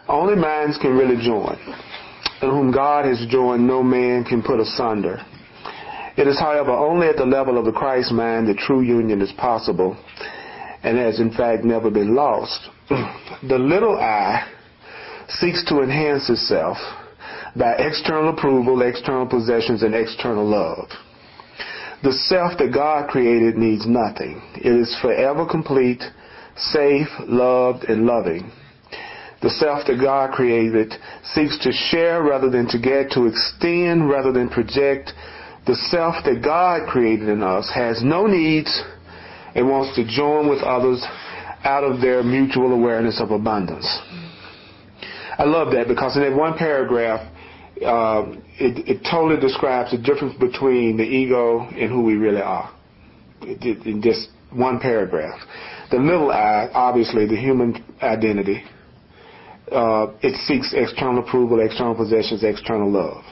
Only minds can really join, and whom God has joined no man can put asunder. It is, however, only at the level of the Christ mind that true union is possible, and has in fact never been lost. The little I seeks to enhance itself by external approval, external possessions, and external love. The self that God created needs nothing. It is forever complete, safe, loved, and loving. The self that God created seeks to share rather than to get, to extend rather than project. The self that God created in us has no needs and wants to join with others out of their mutual awareness of abundance. I love that because in that one paragraph, it totally describes the difference between the ego and who we really are. In just one paragraph. The little I, obviously, the human identity, it seeks external approval, external possessions, external love.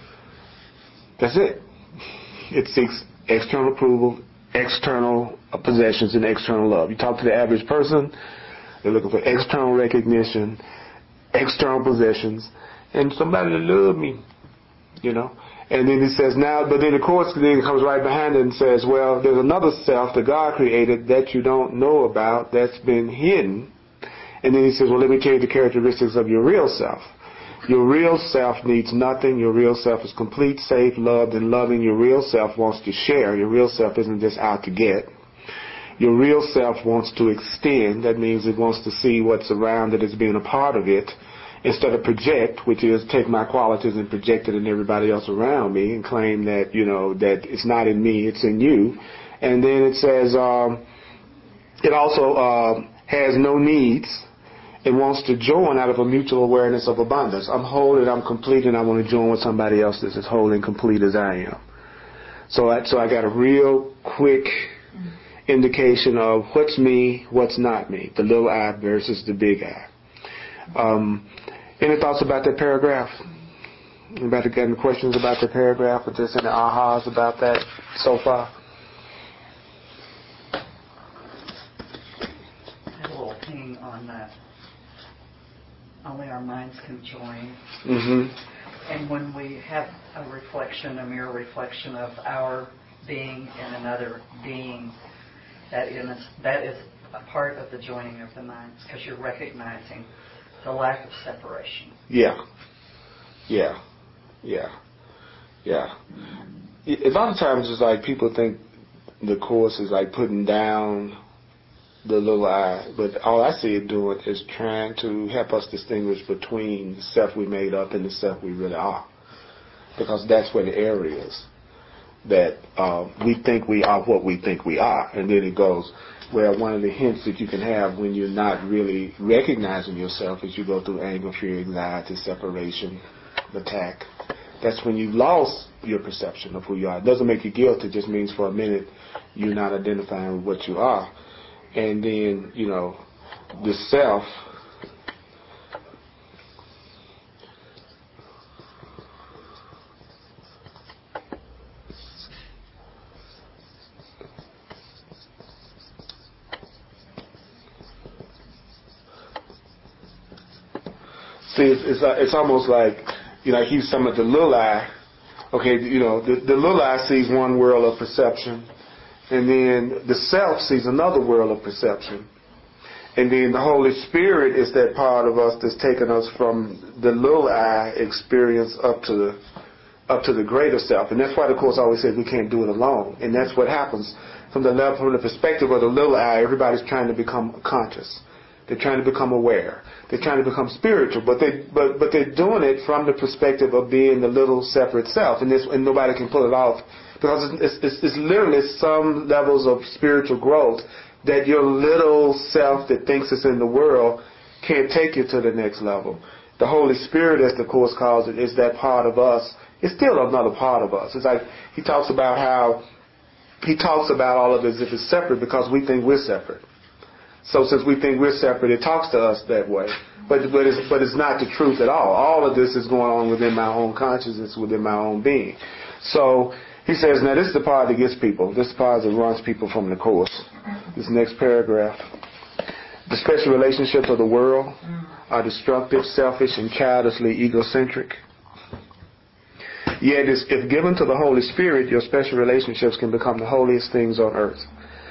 That's it. It seeks external approval, external possessions, and external love. You talk to the average person, they're looking for external recognition, external possessions, and somebody to love me, you know. And then he says, now, but then of course, then it comes right behind it and says, well, there's another self that God created that you don't know about that's been hidden. And then he says, well, let me tell you the characteristics of your real self. Your real self needs nothing. Your real self is complete, safe, loved, and loving. Your real self wants to share. Your real self isn't just out to get. Your real self wants to extend. That means it wants to see what's around it as being a part of it, instead of project, which is take my qualities and project it in everybody else around me and claim that, you know, that it's not in me, it's in you. And then it says it also has no needs. It wants to join out of a mutual awareness of abundance. I'm whole and I'm complete, and I want to join with somebody else that's as whole and complete as I am. So I got a real quick indication of what's me, what's not me, the little I versus the big I. Any thoughts about that paragraph? Anybody got any questions about the paragraph, or just any ahas about that so far? I have a little thing on that. Only our minds can join. Mm-hmm. And when we have a reflection, a mirror reflection of our being and another being, that is a part of the joining of the minds, because you're recognizing the lack of separation. Yeah. A lot of times it's like people think the Course is like putting down the little I, but all I see it doing is trying to help us distinguish between the self we made up and the self we really are. Because that's where the error is. That we think we are what we think we are. And then it goes, well, one of the hints that you can have when you're not really recognizing yourself is you go through anger, fear, anxiety, separation, attack. That's when you've lost your perception of who you are. It doesn't make you guilty. It just means for a minute you're not identifying with what you are. And then, you know, the self, see, it's almost like, you know, he's talking about the little I. Okay, you know, the little I sees one world of perception, and then the self sees another world of perception. And then the Holy Spirit is that part of us that's taken us from the little I experience up to the greater self. And that's why the Course always says we can't do it alone. And that's what happens from the perspective of the little I. Everybody's trying to become conscious. They're trying to become aware. They're trying to become spiritual, but they're doing it from the perspective of being the little separate self, and nobody can pull it off, because it's literally some levels of spiritual growth that your little self that thinks it's in the world can't take you to the next level. The Holy Spirit, as the Course calls it, is that part of us. It's still another part of us. It's like he talks about all of it as if it's separate because we think we're separate. So since we think we're separate, it talks to us that way. But it's not the truth at all. All of this is going on within my own consciousness, within my own being. So he says, now this is the part that gets people. This is the part that runs people from the Course. This next paragraph. The special relationships of the world are destructive, selfish, and childishly egocentric. Yet, if given to the Holy Spirit, your special relationships can become the holiest things on earth.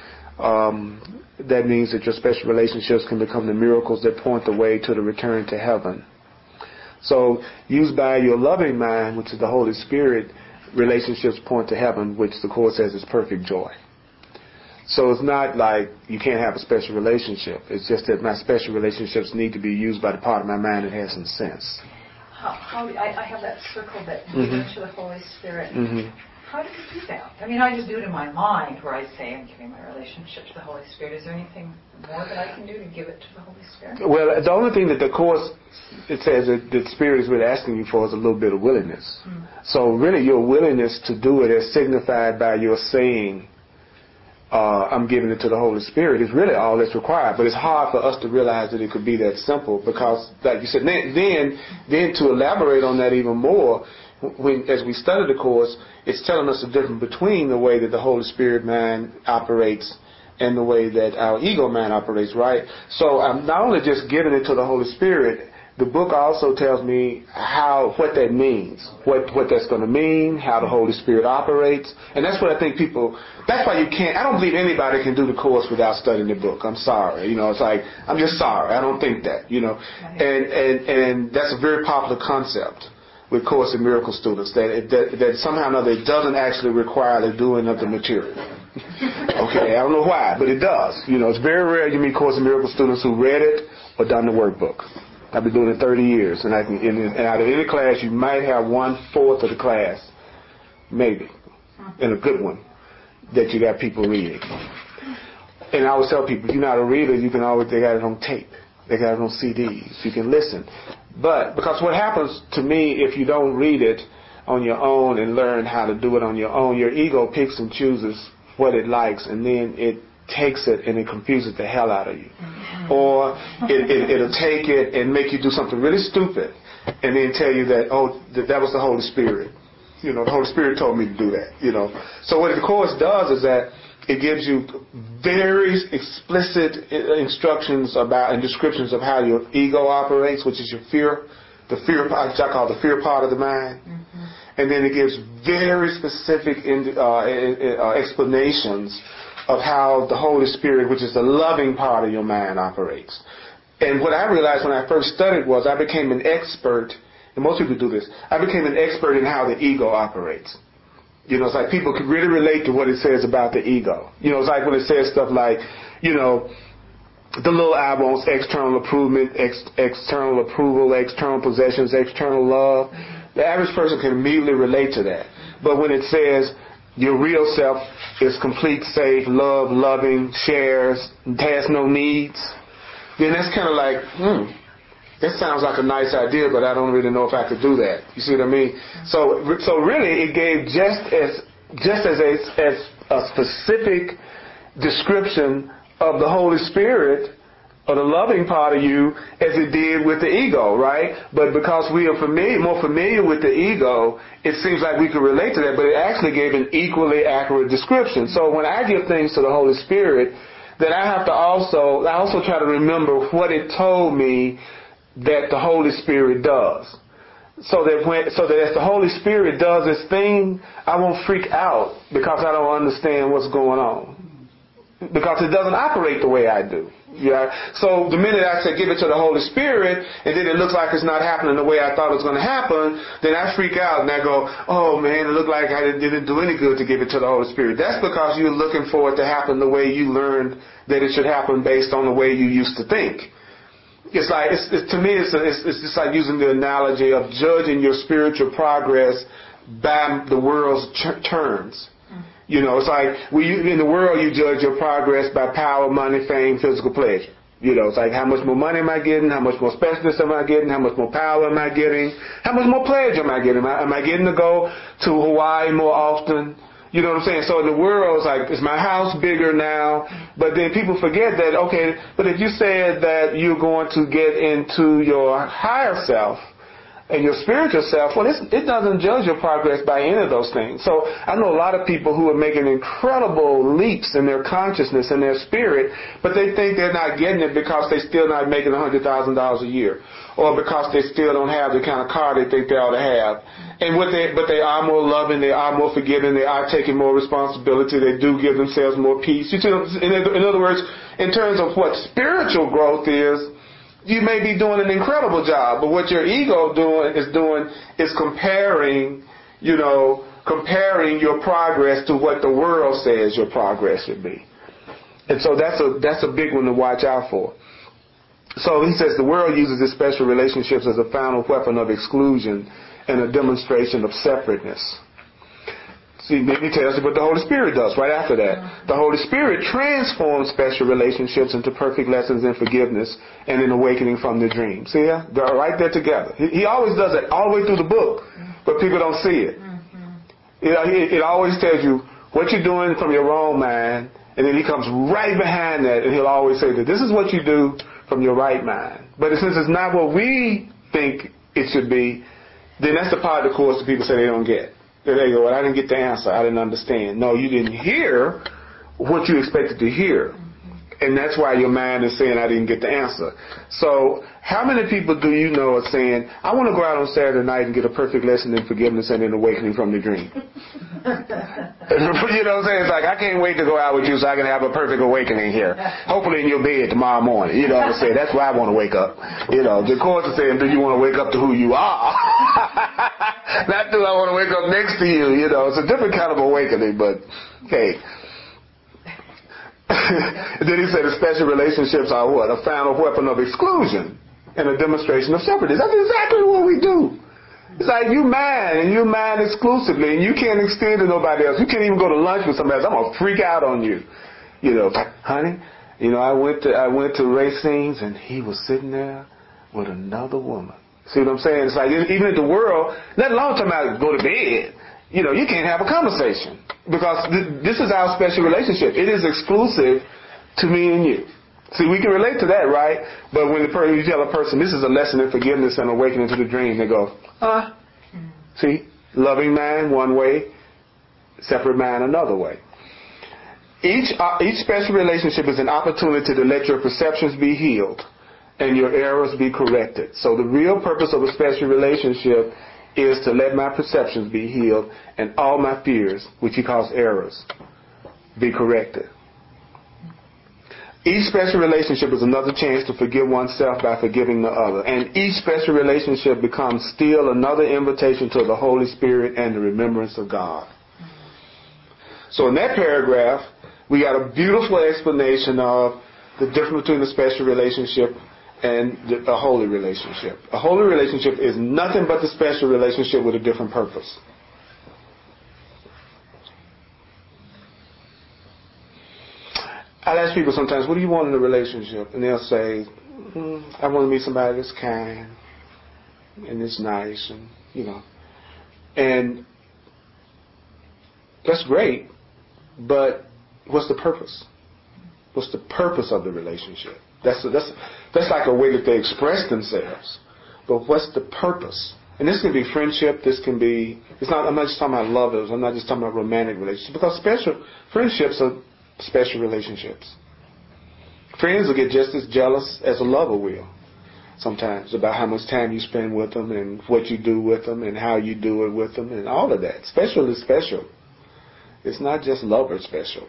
That means that your special relationships can become the miracles that point the way to the return to heaven. So, used by your loving mind, which is the Holy Spirit, relationships point to heaven, which the Course says is perfect joy. So it's not like you can't have a special relationship. It's just that my special relationships need to be used by the part of my mind that has some sense. I have that circle that given to the Holy Spirit. How do you do that? I mean, I just do it in my mind where I say I'm giving my relationship to the Holy Spirit. Is there anything more that I can do to give it to the Holy Spirit? Well, the only thing that the Course, it says that the Spirit is really asking you for is a little bit of willingness. So really your willingness to do it is signified by your saying, I'm giving it to the Holy Spirit, is really all that's required. But it's hard for us to realize that it could be that simple because, like you said, then to elaborate on that even more, as we study the Course, it's telling us the difference between the way that the Holy Spirit mind operates and the way that our ego mind operates, right? So I'm not only just giving it to the Holy Spirit, the book also tells me what that means, what that's going to mean, how the Holy Spirit operates. And that's what I think that's why I don't believe anybody can do the Course without studying the book. I'm sorry. It's like, I'm just sorry. I don't think that, And that's a very popular concept with Course in Miracles students, that somehow or another it doesn't actually require the doing of the material. Okay, I don't know why, but it does. It's very rare you meet Course in Miracles students who read it or done the workbook. I've been doing it 30 years, and out of any class, you might have 1/4 of the class, maybe, in a good one, that you got people reading. And I always tell people, if you're not a reader, they got it on tape. They got it on CDs. You can listen. But, because what happens to me, if you don't read it on your own and learn how to do it on your own, your ego picks and chooses what it likes, and then it takes it and it confuses the hell out of you. Or it'll take it and make you do something really stupid and then tell you that was the Holy Spirit. The Holy Spirit told me to do that. So what the Course does is that it gives you very explicit instructions about and descriptions of how your ego operates, which is your fear, which I call the fear part of the mind. And then it gives very specific explanations of how the Holy Spirit, which is the loving part of your mind, operates. And what I realized when I first studied was I became an expert, and most people do this, I became an expert in how the ego operates. It's like people can really relate to what it says about the ego. It's like when it says stuff like, the little I wants external improvement, external approval, external possessions, external love. The average person can immediately relate to that. But when it says your real self is complete, safe, loving, shares, has no needs, then that's kind of like, that sounds like a nice idea, but I don't really know if I could do that. You see what I mean? So really, it gave just as a specific description of the Holy Spirit or the loving part of you as it did with the ego, right? But because we are more familiar with the ego, it seems like we can relate to that, but it actually gave an equally accurate description. So when I give things to the Holy Spirit, then I also try to remember what it told me that the Holy Spirit does. So that as the Holy Spirit does its thing, I won't freak out because I don't understand what's going on. Because it doesn't operate the way I do. Yeah. So the minute I say give it to the Holy Spirit, and then it looks like it's not happening the way I thought it was going to happen, then I freak out and I go, oh man, it looked like I didn't do any good to give it to the Holy Spirit. That's because you're looking for it to happen the way you learned that it should happen based on the way you used to think. It's like, to me, it's just like using the analogy of judging your spiritual progress by the world's terms. It's like in the world you judge your progress by power, money, fame, physical pleasure. It's like how much more money am I getting? How much more specialness am I getting? How much more power am I getting? How much more pleasure am I getting? Am I getting to go to Hawaii more often? You know what I'm saying? So in the world, it's like, is my house bigger now? But then people forget that, okay, but if you said that you're going to get into your higher self, And your spiritual self, well, it doesn't judge your progress by any of those things. So I know a lot of people who are making incredible leaps in their consciousness and their spirit, but they think they're not getting it because they're still not making $100,000 a year, or because they still don't have the kind of car they think they ought to have. And but they are more loving, they are more forgiving, they are taking more responsibility, they do give themselves more peace. In other words, in terms of what spiritual growth is, you may be doing an incredible job, but what your ego is comparing your progress to what the world says your progress should be. And so that's a big one to watch out for. So he says the world uses its special relationships as a final weapon of exclusion and a demonstration of separateness. See, then he tells you what the Holy Spirit does right after that. The Holy Spirit transforms special relationships into perfect lessons in forgiveness and in awakening from the dream. See, they're right there together. He always does it all the way through the book, but people don't see it. It always tells you what you're doing from your wrong mind, and then he comes right behind that, and he'll always say that this is what you do from your right mind. But since it's not what we think it should be, then that's the part of the course that people say they don't get. They go, well, I didn't get the answer. I didn't understand. No, you didn't hear what you expected to hear. And that's why your mind is saying, I didn't get the answer. So how many people do you know are saying, I want to go out on Saturday night and get a perfect lesson in forgiveness and in awakening from the dream? You know what I'm saying? It's like, I can't wait to go out with you so I can have a perfect awakening here. Hopefully in your bed tomorrow morning. You know what I'm saying? That's why I want to wake up. The course is saying, do you want to wake up to who you are? Not do I want to wake up next to you. It's a different kind of awakening, but hey. Then he said the special relationships are what? A final weapon of exclusion and a demonstration of separateness. That's exactly what we do. It's like you mine, and you mine exclusively, and you can't extend to nobody else. You can't even go to lunch with somebody else. I'm gonna freak out on you. Honey, I went to Racine's, and he was sitting there with another woman. See what I'm saying? It's like even in the world, let alone talking about go to bed. You can't have a conversation because this is our special relationship. It is exclusive to me and you. See, we can relate to that, right? But when you tell a person this is a lesson in forgiveness and awakening to the dream, they go, See, loving mind one way, separate mind another way. Each special relationship is an opportunity to let your perceptions be healed and your errors be corrected. So the real purpose of a special relationship is to let my perceptions be healed and all my fears, which he calls errors, be corrected. Each special relationship is another chance to forgive oneself by forgiving the other. And each special relationship becomes still another invitation to the Holy Spirit and the remembrance of God. So in that paragraph, we got a beautiful explanation of the difference between a special relationship and a holy relationship. A holy relationship is nothing but the special relationship with a different purpose. I'll ask people sometimes, what do you want in a relationship? And they'll say, I want to meet somebody that's kind and that's nice, and and that's great, but what's the purpose? What's the purpose of the relationship? That's like a way that they express themselves. But what's the purpose? And this can be friendship. This can be. I'm not just talking about lovers. I'm not just talking about romantic relationships. Because friendships are special relationships. Friends will get just as jealous as a lover will sometimes about how much time you spend with them and what you do with them and how you do it with them and all of that. Special is special. It's not just lover special.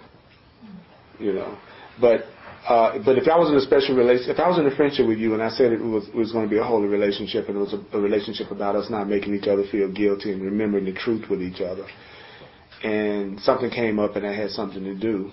But if I was in a special relationship, if I was in a friendship with you and I said it was going to be a holy relationship and it was a relationship about us not making each other feel guilty and remembering the truth with each other, and something came up and I had something to do,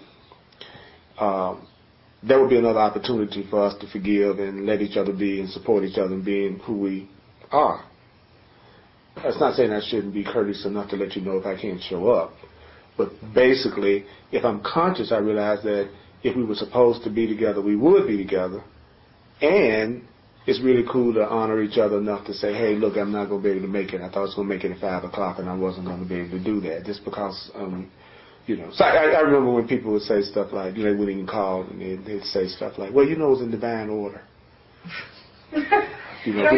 there would be another opportunity for us to forgive and let each other be and support each other in being who we are. That's not saying I shouldn't be courteous enough to let you know if I can't show up. But basically, if I'm conscious, I realize that if we were supposed to be together, we would be together. And it's really cool to honor each other enough to say, hey, look, I'm not going to be able to make it. I thought I was going to make it at 5 o'clock and I wasn't going to be able to do that. Just because, So I remember when people would say stuff like, they wouldn't even call and they'd say stuff like, well, it was in divine order. You know,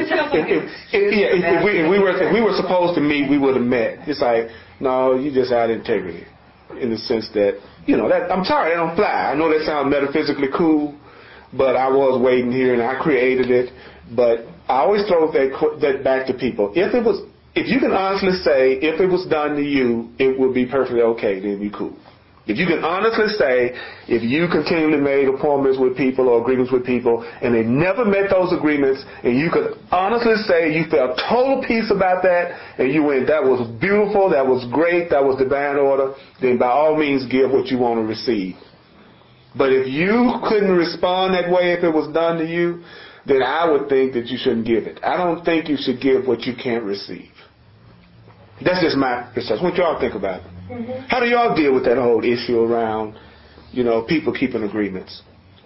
if we were supposed to meet, we would have met. It's like, no, you just had integrity, in the sense that, you know, that I'm sorry, that don't fly. I know that sounds metaphysically cool, but I was waiting here and I created it. But I always throw that back to people. If you can honestly say, if it was done to you, it would be perfectly okay, then be cool. If you can honestly say, if you continually made appointments with people or agreements with people and they never met those agreements, and you could honestly say you felt total peace about that, and you went, that was beautiful, that was great, that was divine order, then by all means give what you want to receive. But if you couldn't respond that way if it was done to you, then I would think that you shouldn't give it. I don't think you should give what you can't receive. That's just my perception. What y'all think about it? Mm-hmm. How do y'all deal with that whole issue around, you know, people keeping agreements?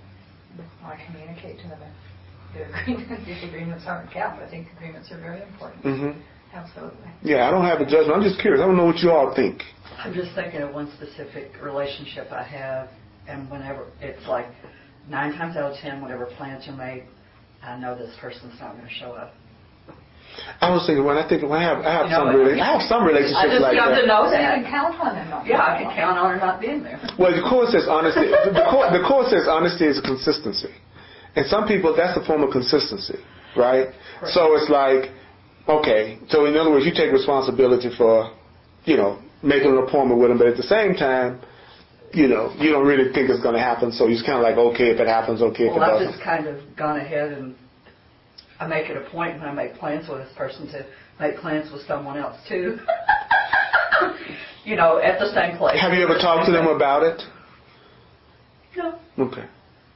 I communicate to them if agreements aren't kept. I think agreements are very important. Mm-hmm. Absolutely. Yeah, I don't have a judgment. I'm just curious. I don't know what you all think. I'm just thinking of one specific relationship I have, and whenever it's like 9 times out of 10, whenever plans are made, I know this person's not going to show up. I was thinking I have some relationships like that. I just know that I can count on them. Yeah, I can count on her not being there. Well, the Course says honesty. The Course says honesty is a consistency, and some people that's a form of consistency, right? Correct. So it's like, okay, so in other words, you take responsibility for, you know, making an appointment with them, but at the same time, you know, you don't really think it's going to happen, so you're kind of like, okay, if it happens, okay, if it doesn't. Well, I've just kind of gone ahead and I make it a point when I make plans with this person to make plans with someone else too. You know, at the same place. Have you ever talked to them about it? No. Okay.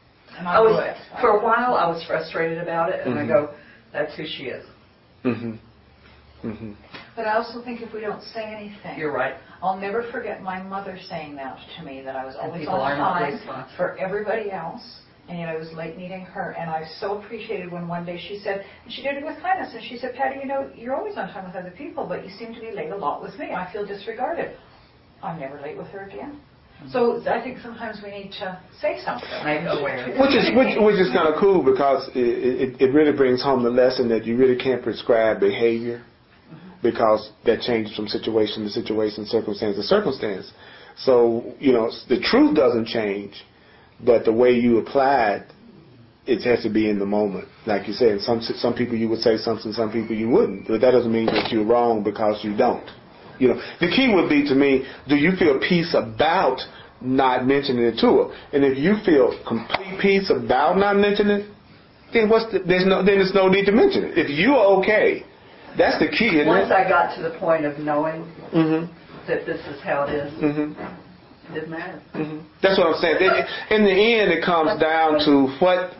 For a while I was frustrated about it, and mm-hmm. I go, that's who she is. Mm-hmm. Mm-hmm. But I also think if we don't say anything, you're right. I'll never forget my mother saying that to me, that I was always on time for everybody else. And yet I was late meeting her, and I so appreciated when one day she said, and she did it with kindness, and she said, Patty, you know, you're always on time with other people, but you seem to be late a lot with me. I feel disregarded. I'm never late with her again. Mm-hmm. So I think sometimes we need to say something. Which is kind of cool, because it really brings home the lesson that you really can't prescribe behavior, mm-hmm. because that changes from situation to situation, circumstance to circumstance. So, you know, the truth doesn't change. But the way you apply it has to be in the moment. Like you said, some people you would say something, some people you wouldn't. But that doesn't mean that you're wrong because you don't. You know, the key would be to me, do you feel peace about not mentioning it to her? And if you feel complete peace about not mentioning it, then there's no need to mention it. If you are okay, that's the key, isn't it? Once I got to the point of knowing mm-hmm. that this is how it is. Mm-hmm. It didn't matter. Mm-hmm. That's what I'm saying. In the end, it comes down to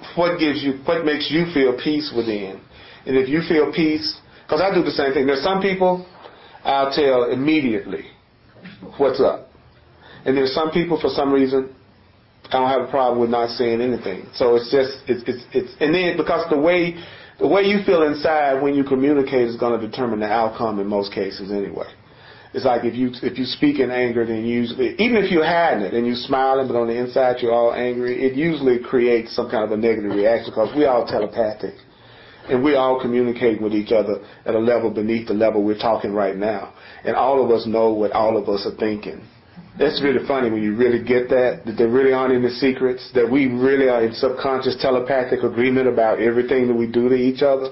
what makes you feel peace within. And if you feel peace, because I do the same thing. There's some people I'll tell immediately what's up, and there's some people for some reason I don't have a problem with not saying anything. So it's and then because the way you feel inside when you communicate is going to determine the outcome in most cases anyway. It's like if you speak in anger, then usually, even if you're hiding it and you're smiling, but on the inside you're all angry, it usually creates some kind of a negative reaction, because we're all telepathic. And we all communicate with each other at a level beneath the level we're talking right now. And all of us know what all of us are thinking. That's really funny when you really get that there really aren't any secrets, that we really are in subconscious telepathic agreement about everything that we do to each other.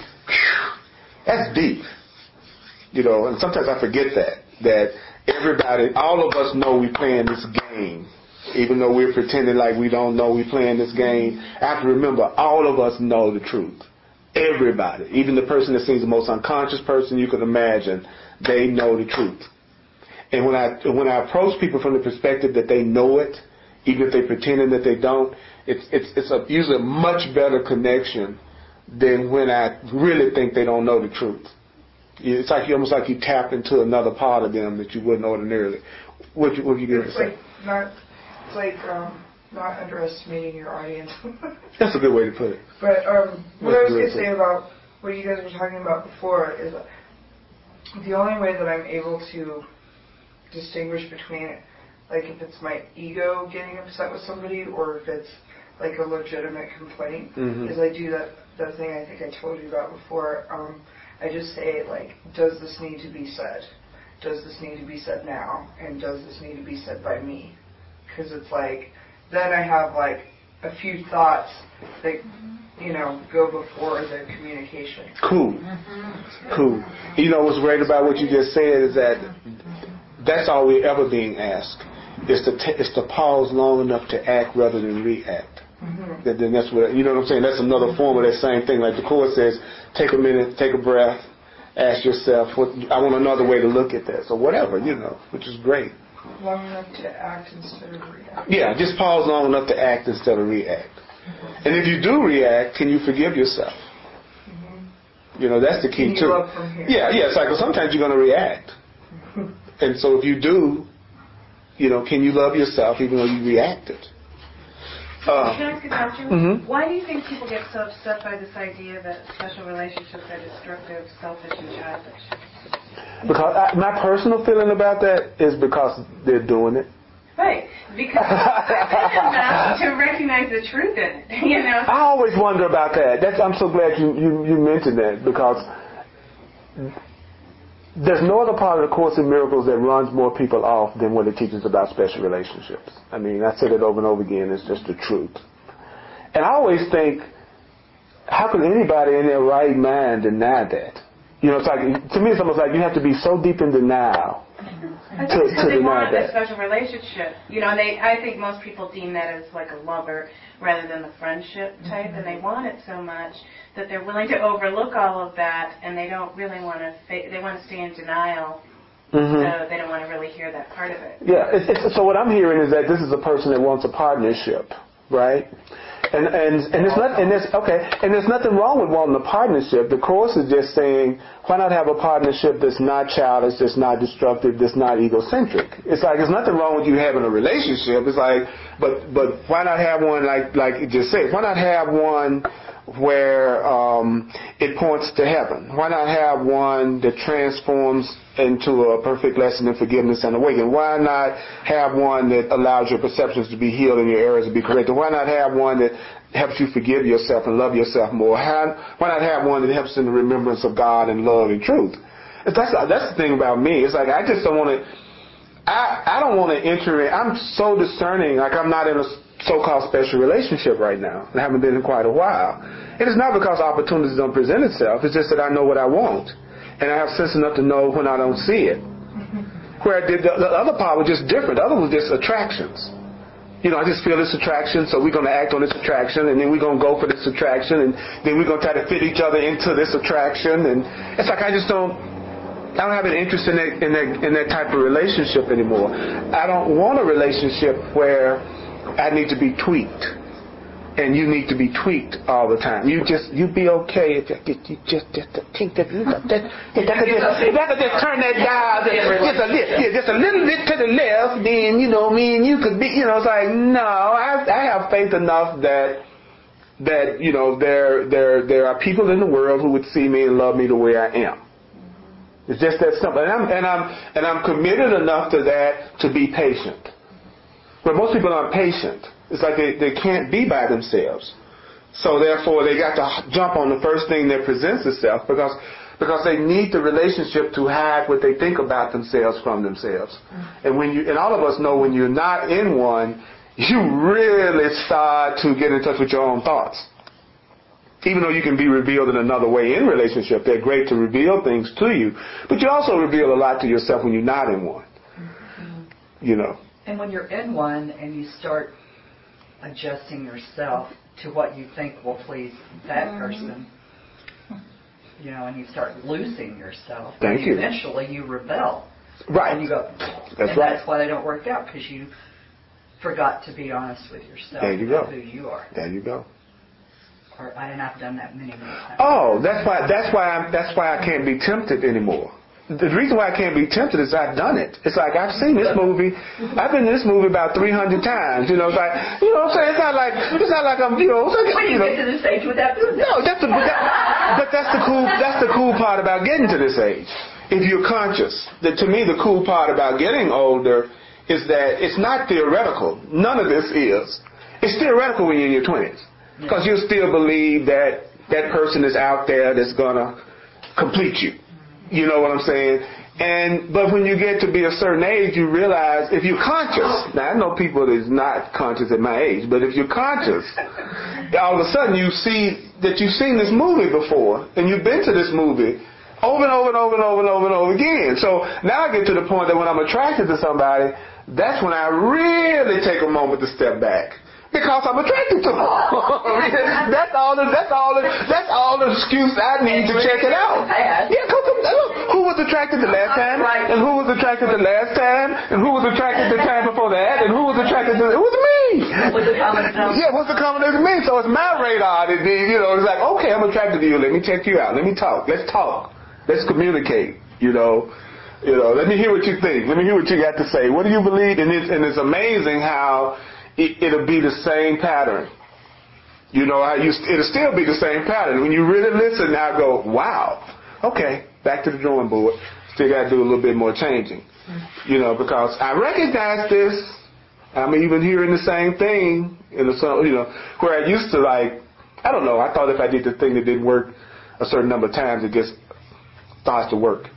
That's deep. You know, and sometimes I forget that everybody, all of us know we're playing this game. Even though we're pretending like we don't know we're playing this game, I have to remember, all of us know the truth. Everybody, even the person that seems the most unconscious person you could imagine, they know the truth. And when I approach people from the perspective that they know it, even if they're pretending that they don't, it's usually a much better connection than when I really think they don't know the truth. It's like almost like you tap into another part of them that you wouldn't ordinarily. What you going to say? It's like not underestimating your audience. That's a good way to put it. But what I was going to say about what you guys were talking about before is the only way that I'm able to distinguish between, like, if it's my ego getting upset with somebody or if it's like a legitimate complaint, mm-hmm. is I do that the thing I think I told you about before, I just say, like, does this need to be said? Does this need to be said now? And does this need to be said by me? Because it's like, then I have, like, a few thoughts that, you know, go before the communication. Cool. Cool. You know what's great about what you just said is that that's all we're ever being asked, is to pause long enough to act rather than react. Then that's what, you know what I'm saying? That's another form of that same thing. Like the Course says, take a minute, take a breath, ask yourself, I want another way to look at this, or whatever, you know, which is great. Long enough to act instead of react. Yeah, just pause long enough to act instead of react. And if you do react, can you forgive yourself? You know, that's the key Can you too. love from here? Yeah, it's like, well, sometimes you're going to react. And so if you do, you know, can you love yourself even though you reacted? Can I ask a question? Mm-hmm. Why do you think people get so upset by this idea that special relationships are destructive, selfish, and childish? Because my personal feeling about that is because they're doing it. Right, because enough to recognize the truth in it, you know? I always wonder about that. I'm so glad you mentioned that, because there's no other part of the Course in Miracles that runs more people off than what it teaches about special relationships. I mean, I said it over and over again, it's just the truth. And I always think, how can anybody in their right mind deny that? You know, it's like, to me it's almost like you have to be so deep in denial I think it's because they want that. a special relationship. You know, I think most people deem that as like a lover rather than the friendship type, and they want it so much that they're willing to overlook all of that, and they don't really want to. They want to stay in denial, so they don't want to really hear that part of it. Yeah. So what I'm hearing is that this is a person that wants a partnership, right? And there's nothing wrong with wanting a partnership. The Course is just saying, why not have a partnership that's not childish, that's not destructive, that's not egocentric? It's like, there's nothing wrong with you having a relationship. It's like, but why not have one like you just said? Why not have one where it points to heaven? Why not have one that transforms into a perfect lesson in forgiveness and awakening? Why not have one that allows your perceptions to be healed and your errors to be corrected? Why not have one that helps you forgive yourself and love yourself more? Why not have one that helps in the remembrance of God and love and truth? That's the thing about me. It's like, I just don't want to, I don't want to enter in. I'm so discerning, like I'm not in a so-called special relationship right now. I haven't been in quite a while. It is not because opportunities don't present itself. It's just that I know what I want. And I have sense enough to know when I don't see it. Where the other part was just different. The other was just attractions. You know, I just feel this attraction, so we're going to act on this attraction, and then we're going to go for this attraction, and then we're going to try to fit each other into this attraction. And it's like I don't have an interest in that type of relationship anymore. I don't want a relationship where I need to be tweaked, and you need to be tweaked all the time. You be okay if you just think that you could just turn that dial just a little bit to the left, then you know me and you could be, you know. It's like, no, I have faith enough that you know there are people in the world who would see me and love me the way I am. It's just that simple, and I'm committed enough to that to be patient. But most people aren't patient. It's like they can't be by themselves. So therefore they got to jump on the first thing that presents itself because they need the relationship to hide what they think about themselves from themselves. And and all of us know when you're not in one, you really start to get in touch with your own thoughts. Even though you can be revealed in another way in relationship, they're great to reveal things to you. But you also reveal a lot to yourself when you're not in one. You know. And when you're in one and you start adjusting yourself to what you think will please that person, you know, and you start losing yourself, eventually you rebel. Right. And you go, that's why they don't work out, because you forgot to be honest with yourself. There you go. Who you are. There you go. And I've done that many times. Oh, that's why I can't be tempted anymore. The reason why I can't be tempted is I've done it. It's like I've seen this movie. I've been in this movie about 300 times. You know, it's like, you know what I'm saying? It's not like I'm, you know. It's like, when you get to this age without doing that. No, that's the cool part about getting to this age. If you're conscious, to me the cool part about getting older is that it's not theoretical. None of this is. It's theoretical when you're in your 20s. Because you still believe that that person is out there that's going to complete you. You know what I'm saying? But when you get to be a certain age, you realize if you're conscious, now I know people that is not conscious at my age, but if you're conscious, all of a sudden you see that you've seen this movie before, and you've been to this movie over and over and over and over and over and over again. So now I get to the point that when I'm attracted to somebody, that's when I really take a moment to step back. Because I'm attracted to them. That's all the excuse I need to check it out. Yeah, look, who was attracted the last time? And who was attracted the last time? And who was attracted the time before that? And who was attracted to it? Was me. Yeah, what's the combination of me? So it's my radar that it's like, okay, I'm attracted to you. Let me check you out. Let me talk. Let's talk. Let's communicate. Let me hear what you think. Let me hear what you got to say. What do you believe? And it's amazing how it'll be the same pattern. It'll still be the same pattern. When you really listen, I go, wow, okay, back to the drawing board. Still got to do a little bit more changing. Because I recognize this. I'm even hearing the same thing where I used to I don't know, I thought if I did the thing that didn't work a certain number of times, it just starts to work.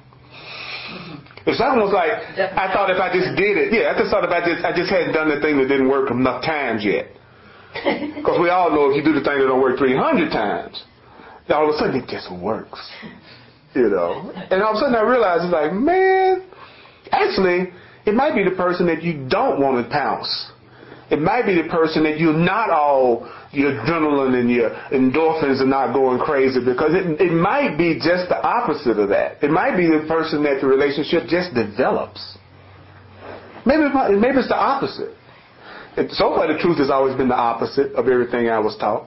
It's almost like I thought if I just did it, I just thought if I just hadn't done the thing that didn't work enough times yet. Because we all know if you do the thing that don't work 300 times, all of a sudden it just works. And all of a sudden I realized it's like, man, actually, it might be the person that you don't want to pounce. It might be the person that you're not all your adrenaline and your endorphins are not going crazy, because it might be just the opposite of that. It might be the person that the relationship just develops. Maybe it's the opposite. So far, the truth has always been the opposite of everything I was taught.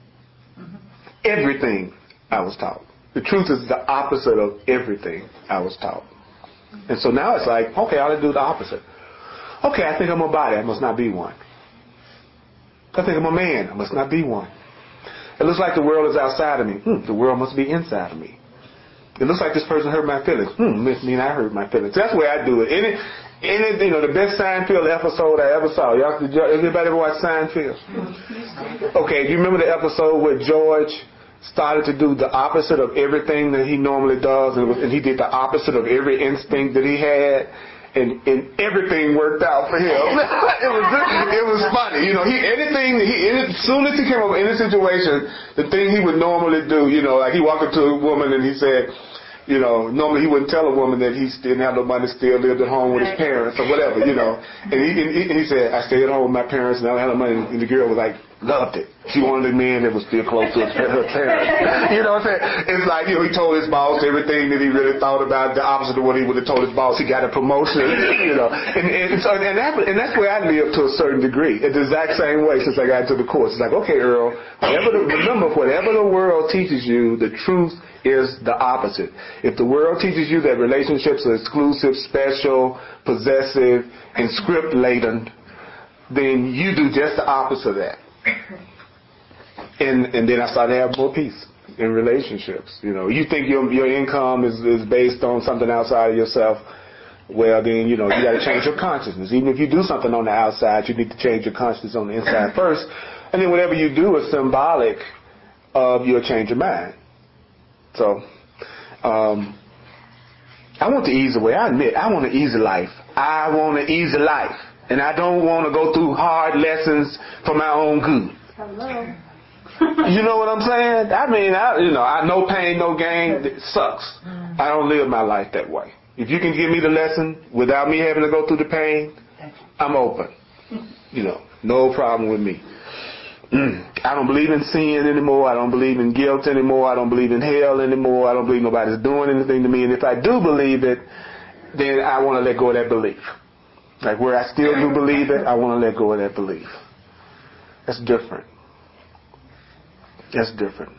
Everything I was taught. The truth is the opposite of everything I was taught. And so now it's like, okay, I ought to do the opposite. Okay, I think I'm a body. I must not be one. I think I'm a man. I must not be one. It looks like the world is outside of me. The world must be inside of me. It looks like this person hurt my feelings. Must mean I hurt my feelings. That's the way I do it. The best Seinfeld episode I ever saw. Everybody ever watch Seinfeld? Okay, do you remember the episode where George started to do the opposite of everything that he normally does, and he did the opposite of every instinct that he had? And everything worked out for him. It was funny. As soon as he came up in any situation, the thing he would normally do, like he walked up to a woman and he said, normally he wouldn't tell a woman that he didn't have no money, still lived at home with his parents or whatever, And he said, I stay at home with my parents and I don't have no money. And the girl was like, loved it. She wanted a man that was still close to her parents. You know what I'm saying? It's like, he told his boss everything that he really thought about, the opposite of what he would have told his boss. He got a promotion, And that's where I live to a certain degree. It's the exact same way since I got into the course. It's like, okay, Earl, remember, whatever the world teaches you, the truth is the opposite. If the world teaches you that relationships are exclusive, special, possessive, and script-laden, then you do just the opposite of that. And then I started to have more peace in relationships. You think your income is based on something outside of yourself. Well, then, you got to change your consciousness. Even if you do something on the outside, you need to change your consciousness on the inside first. And then whatever you do is symbolic of your change of mind. So, I want the easy way. I admit, I want an easy life. I want an easy life. And I don't want to go through hard lessons for my own good. Hello. You know what I'm saying? I mean, I no pain, no gain. It sucks. I don't live my life that way. If you can give me the lesson without me having to go through the pain, I'm open. No problem with me. I don't believe in sin anymore. I don't believe in guilt anymore. I don't believe in hell anymore. I don't believe nobody's doing anything to me. And if I do believe it, then I want to let go of that belief. Like where I still do believe it, I want to let go of that belief. That's different. That's different.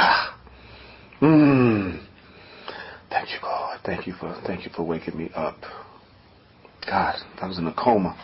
Thank you, God. Thank you for waking me up. God, I was in a coma.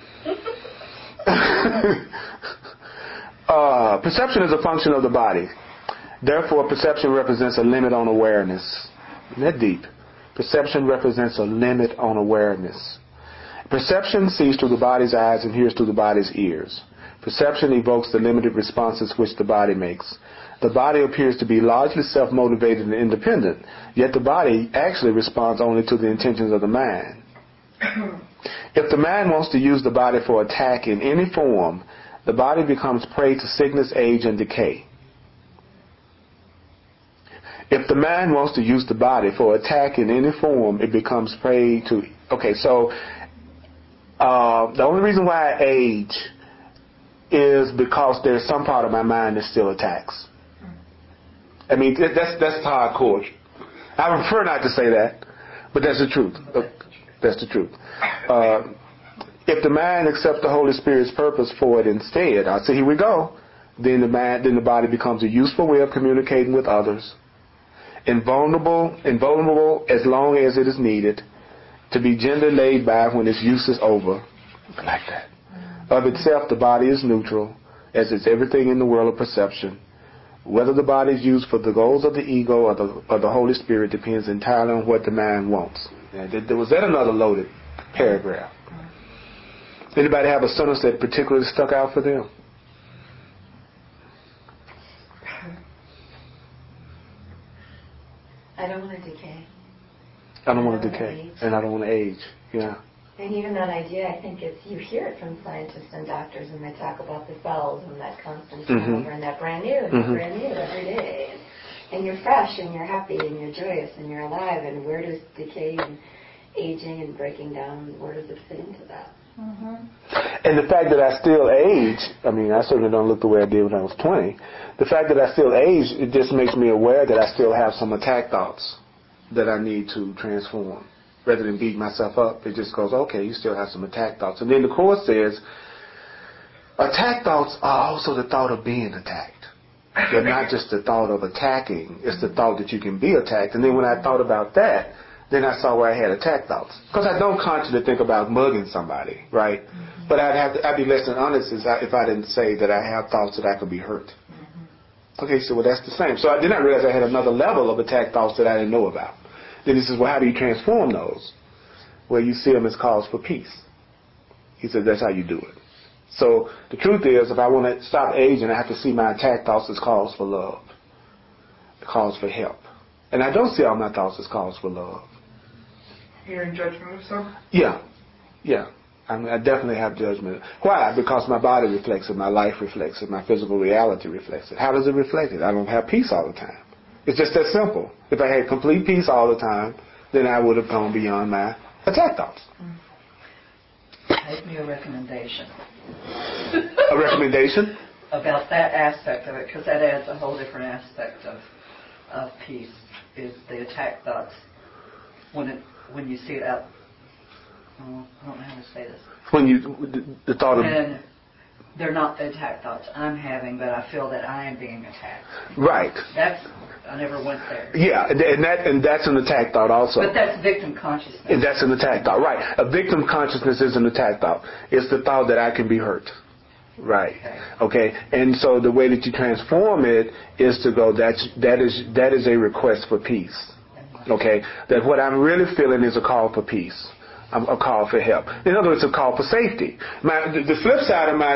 Perception is a function of the body. Therefore, perception represents a limit on awareness. Isn't that deep? Perception represents a limit on awareness. Perception sees through the body's eyes and hears through the body's ears. Perception evokes the limited responses which the body makes. The body appears to be largely self-motivated and independent, yet the body actually responds only to the intentions of the mind. If the mind wants to use the body for attack in any form, the body becomes prey to sickness, age, and decay. If the mind wants to use the body for attack in any form, it becomes prey to... Okay, so the only reason why I age is because there's some part of my mind that still attacks. I mean, that's hardcore. I prefer not to say that, but that's the truth. That's the truth. If the mind accepts the Holy Spirit's purpose for it instead, I say, here we go, then the body becomes a useful way of communicating with others, invulnerable as long as it is needed, to be gently laid by when its use is over, like that. Of itself, the body is neutral, as is everything in the world of perception. Whether the body is used for the goals of the ego or the Holy Spirit depends entirely on what the mind wants. Was that another loaded paragraph? Anybody have a sentence that particularly stuck out for them? I don't want to decay. I don't want to decay, and I don't want to age. Yeah. And even that idea, I think you hear it from scientists and doctors, and they talk about the cells and that constant turnover and that brand new every day. And you're fresh and you're happy and you're joyous and you're alive. And where does decay and aging and breaking down, where does it fit into that? And the fact that I still age, I mean, I certainly don't look the way I did when I was 20. The fact that I still age, it just makes me aware that I still have some attack thoughts that I need to transform. Rather than beat myself up, it just goes, okay, you still have some attack thoughts. And then the Course says, attack thoughts are also the thought of being attacked. They're not just the thought of attacking, it's the thought that you can be attacked. And then when I thought about that, then I saw where I had attack thoughts. Because I don't consciously think about mugging somebody, right? But I'd be less than honest if I didn't say that I have thoughts that I could be hurt. Okay, so well, that's the same. So then I realized I had another level of attack thoughts that I didn't know about. Then he says, well, how do you transform those? Well, you see them as calls for peace. He says, that's how you do it. So the truth is, if I want to stop aging, I have to see my attack thoughts as calls for love, calls for help. And I don't see all my thoughts as calls for love. You're in judgment of some? Yeah. I mean, I definitely have judgment. Why? Because my body reflects it, my life reflects it, my physical reality reflects it. How does it reflect it? I don't have peace all the time. It's just that simple. If I had complete peace all the time, then I would have gone beyond my attack thoughts. Make me a recommendation. A recommendation? About that aspect of it, because that adds a whole different aspect of peace, is the attack thoughts. When you see it out, I don't know how to say this. When the thought of... And they're not the attack thoughts I'm having, but I feel that I am being attacked. Right. I never went there. Yeah, and that's an attack thought also. But that's victim consciousness. And that's an attack thought, right. A victim consciousness is an attack thought. It's the thought that I can be hurt. Right. Okay. And so the way that you transform it is to go, that is a request for peace. Okay. That what I'm really feeling is a call for peace. A call for help. In other words, a call for safety. The flip side of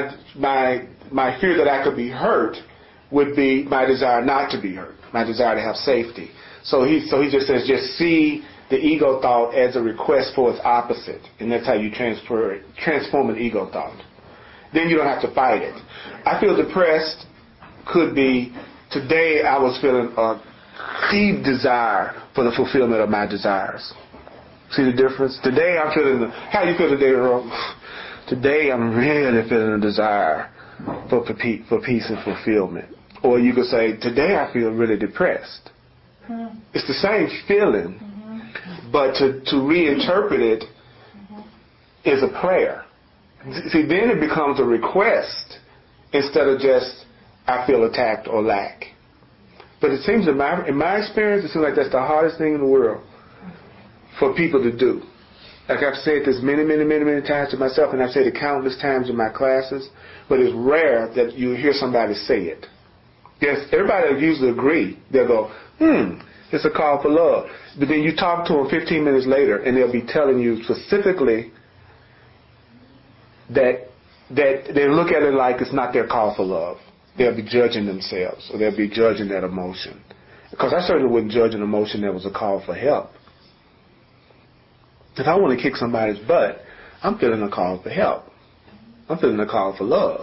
my fear that I could be hurt would be my desire not to be hurt, my desire to have safety. So he just says, just see the ego thought as a request for its opposite, and that's how you transform an ego thought. Then you don't have to fight it. I feel depressed could be, today I was feeling a deep desire for the fulfillment of my desires. See the difference? Today I'm feeling, how you feel today, Earl? Today I'm really feeling a desire for peace and fulfillment. Or you could say, today I feel really depressed. It's the same feeling, but to reinterpret it is a prayer. See, then it becomes a request instead of just, I feel attacked or lack. But it seems, in my experience, it seems like that's the hardest thing in the world for people to do. Like I've said this many times to myself, and I've said it countless times in my classes, but it's rare that you hear somebody say it. Yes, everybody will usually agree. They'll go, it's a call for love. But then you talk to them 15 minutes later, and they'll be telling you specifically that that they look at it like it's not their call for love. They'll be judging themselves, or they'll be judging that emotion. Because I certainly wouldn't judge an emotion that was a call for help. If I want to kick somebody's butt, I'm feeling a call for help. I'm feeling a call for love.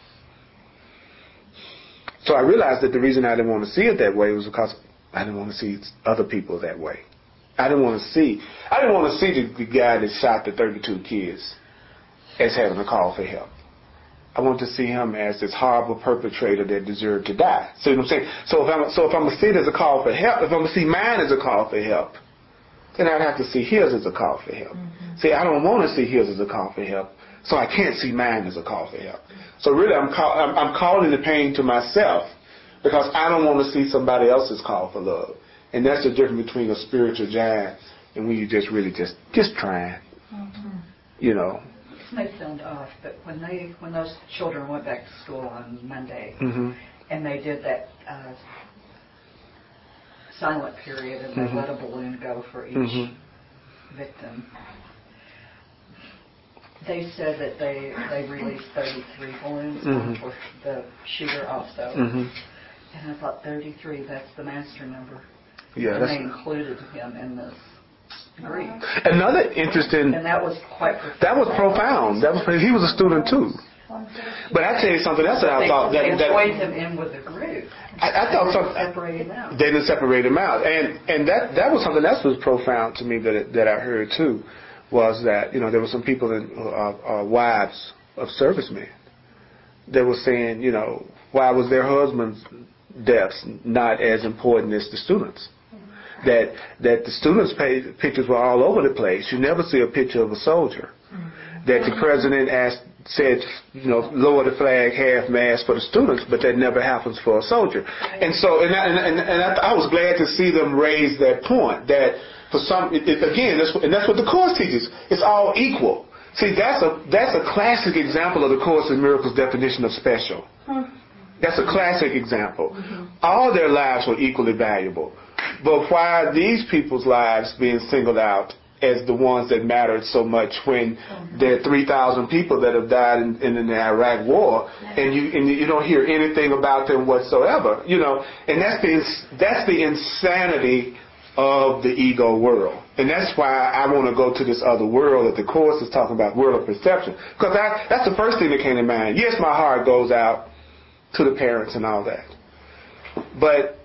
So I realized that the reason I didn't want to see it that way was because I didn't want to see other people that way. I didn't want to see the guy that shot the 32 kids as having a call for help. I want to see him as this horrible perpetrator that deserved to die. See what I'm saying? So if I'm going to see it as a call for help, if I'm going to see mine as a call for help, then I'd have to see his as a call for help. Mm-hmm. See, I don't want to see his as a call for help, so I can't see mine as a call for help. So really, I'm calling the pain to myself because I don't want to see somebody else's call for love. And that's the difference between a spiritual giant and when you just really just trying, you know. This may sound off, but when those children went back to school on Monday, and they did that silent period, and they let a balloon go for each victim, they said that they released 33 balloons, one for the shooter also. And I thought 33, that's the master number. Yeah, and they included him in this group. Another interesting... And that was quite profound. That was profound. He was a student too. But I tell you something else that I thought... They joined him in with the group. I thought something... They didn't separate him out. And that was something else that was profound to me that I heard too, was that, you know, there were some people, wives of servicemen, that were saying, you know, why was their husband's deaths not as important as the students? That the students' pictures were all over the place. You never see a picture of a soldier. That the president said, you know, lower the flag half-mast for the students, but that never happens for a soldier. And so, I was glad to see them raise that point. That for some, again, that's what the Course teaches. It's all equal. See, that's a classic example of the Course in Miracles definition of special. That's a classic example. All their lives were equally valuable. But why are these people's lives being singled out as the ones that mattered so much when there are 3,000 people that have died in the Iraq War, and you don't hear anything about them whatsoever, you know? And that's the insanity of the ego world. And that's why I want to go to this other world that the Course is talking about, world of perception. Because that's the first thing that came to mind. Yes, my heart goes out to the parents and all that. But,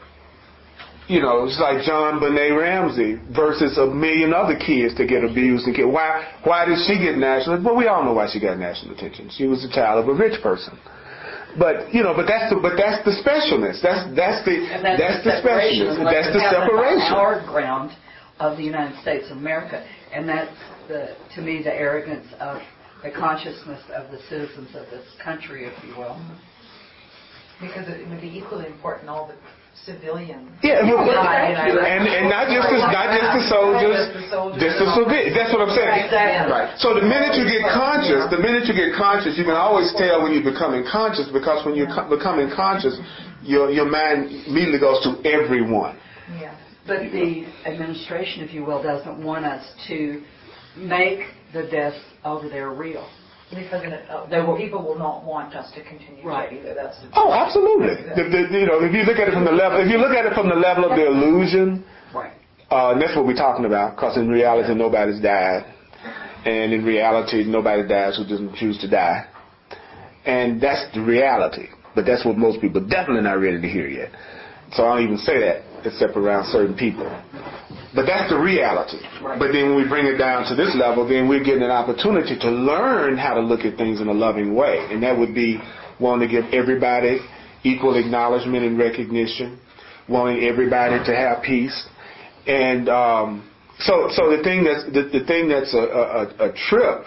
you know, it's like John Benet Ramsey versus a million other kids that get abused and get... Why did she get national... Well, we all know why she got national attention. She was a child of a rich person. But, you know, that's the specialness. That's the specialness. That's the separation. Our ground of the United States of America. And that's, to me, the arrogance of the consciousness of the citizens of this country, if you will. Because it would be equally important, all the civilians. Yeah, and not just the soldiers, just the civilians. That's what I'm saying. Exactly. Right. So the minute you get conscious, you can always tell when you're becoming conscious, because when you're becoming conscious, your mind immediately goes to everyone. Yeah. But the administration, if you will, doesn't want us to make the deaths over there real. Because people will not want us to continue that either. That's the absolutely. You know, if you look at it from the level, of the illusion, right? That's what we're talking about. Because in reality, nobody's died, and in reality, nobody dies who doesn't choose to die, and that's the reality. But that's what most people definitely not ready to hear yet. So I don't even say that except around certain people. But that's the reality. Right. But then when we bring it down to this level, then we're getting an opportunity to learn how to look at things in a loving way. And that would be wanting to give everybody equal acknowledgement and recognition, wanting everybody to have peace. And so the thing that's a trip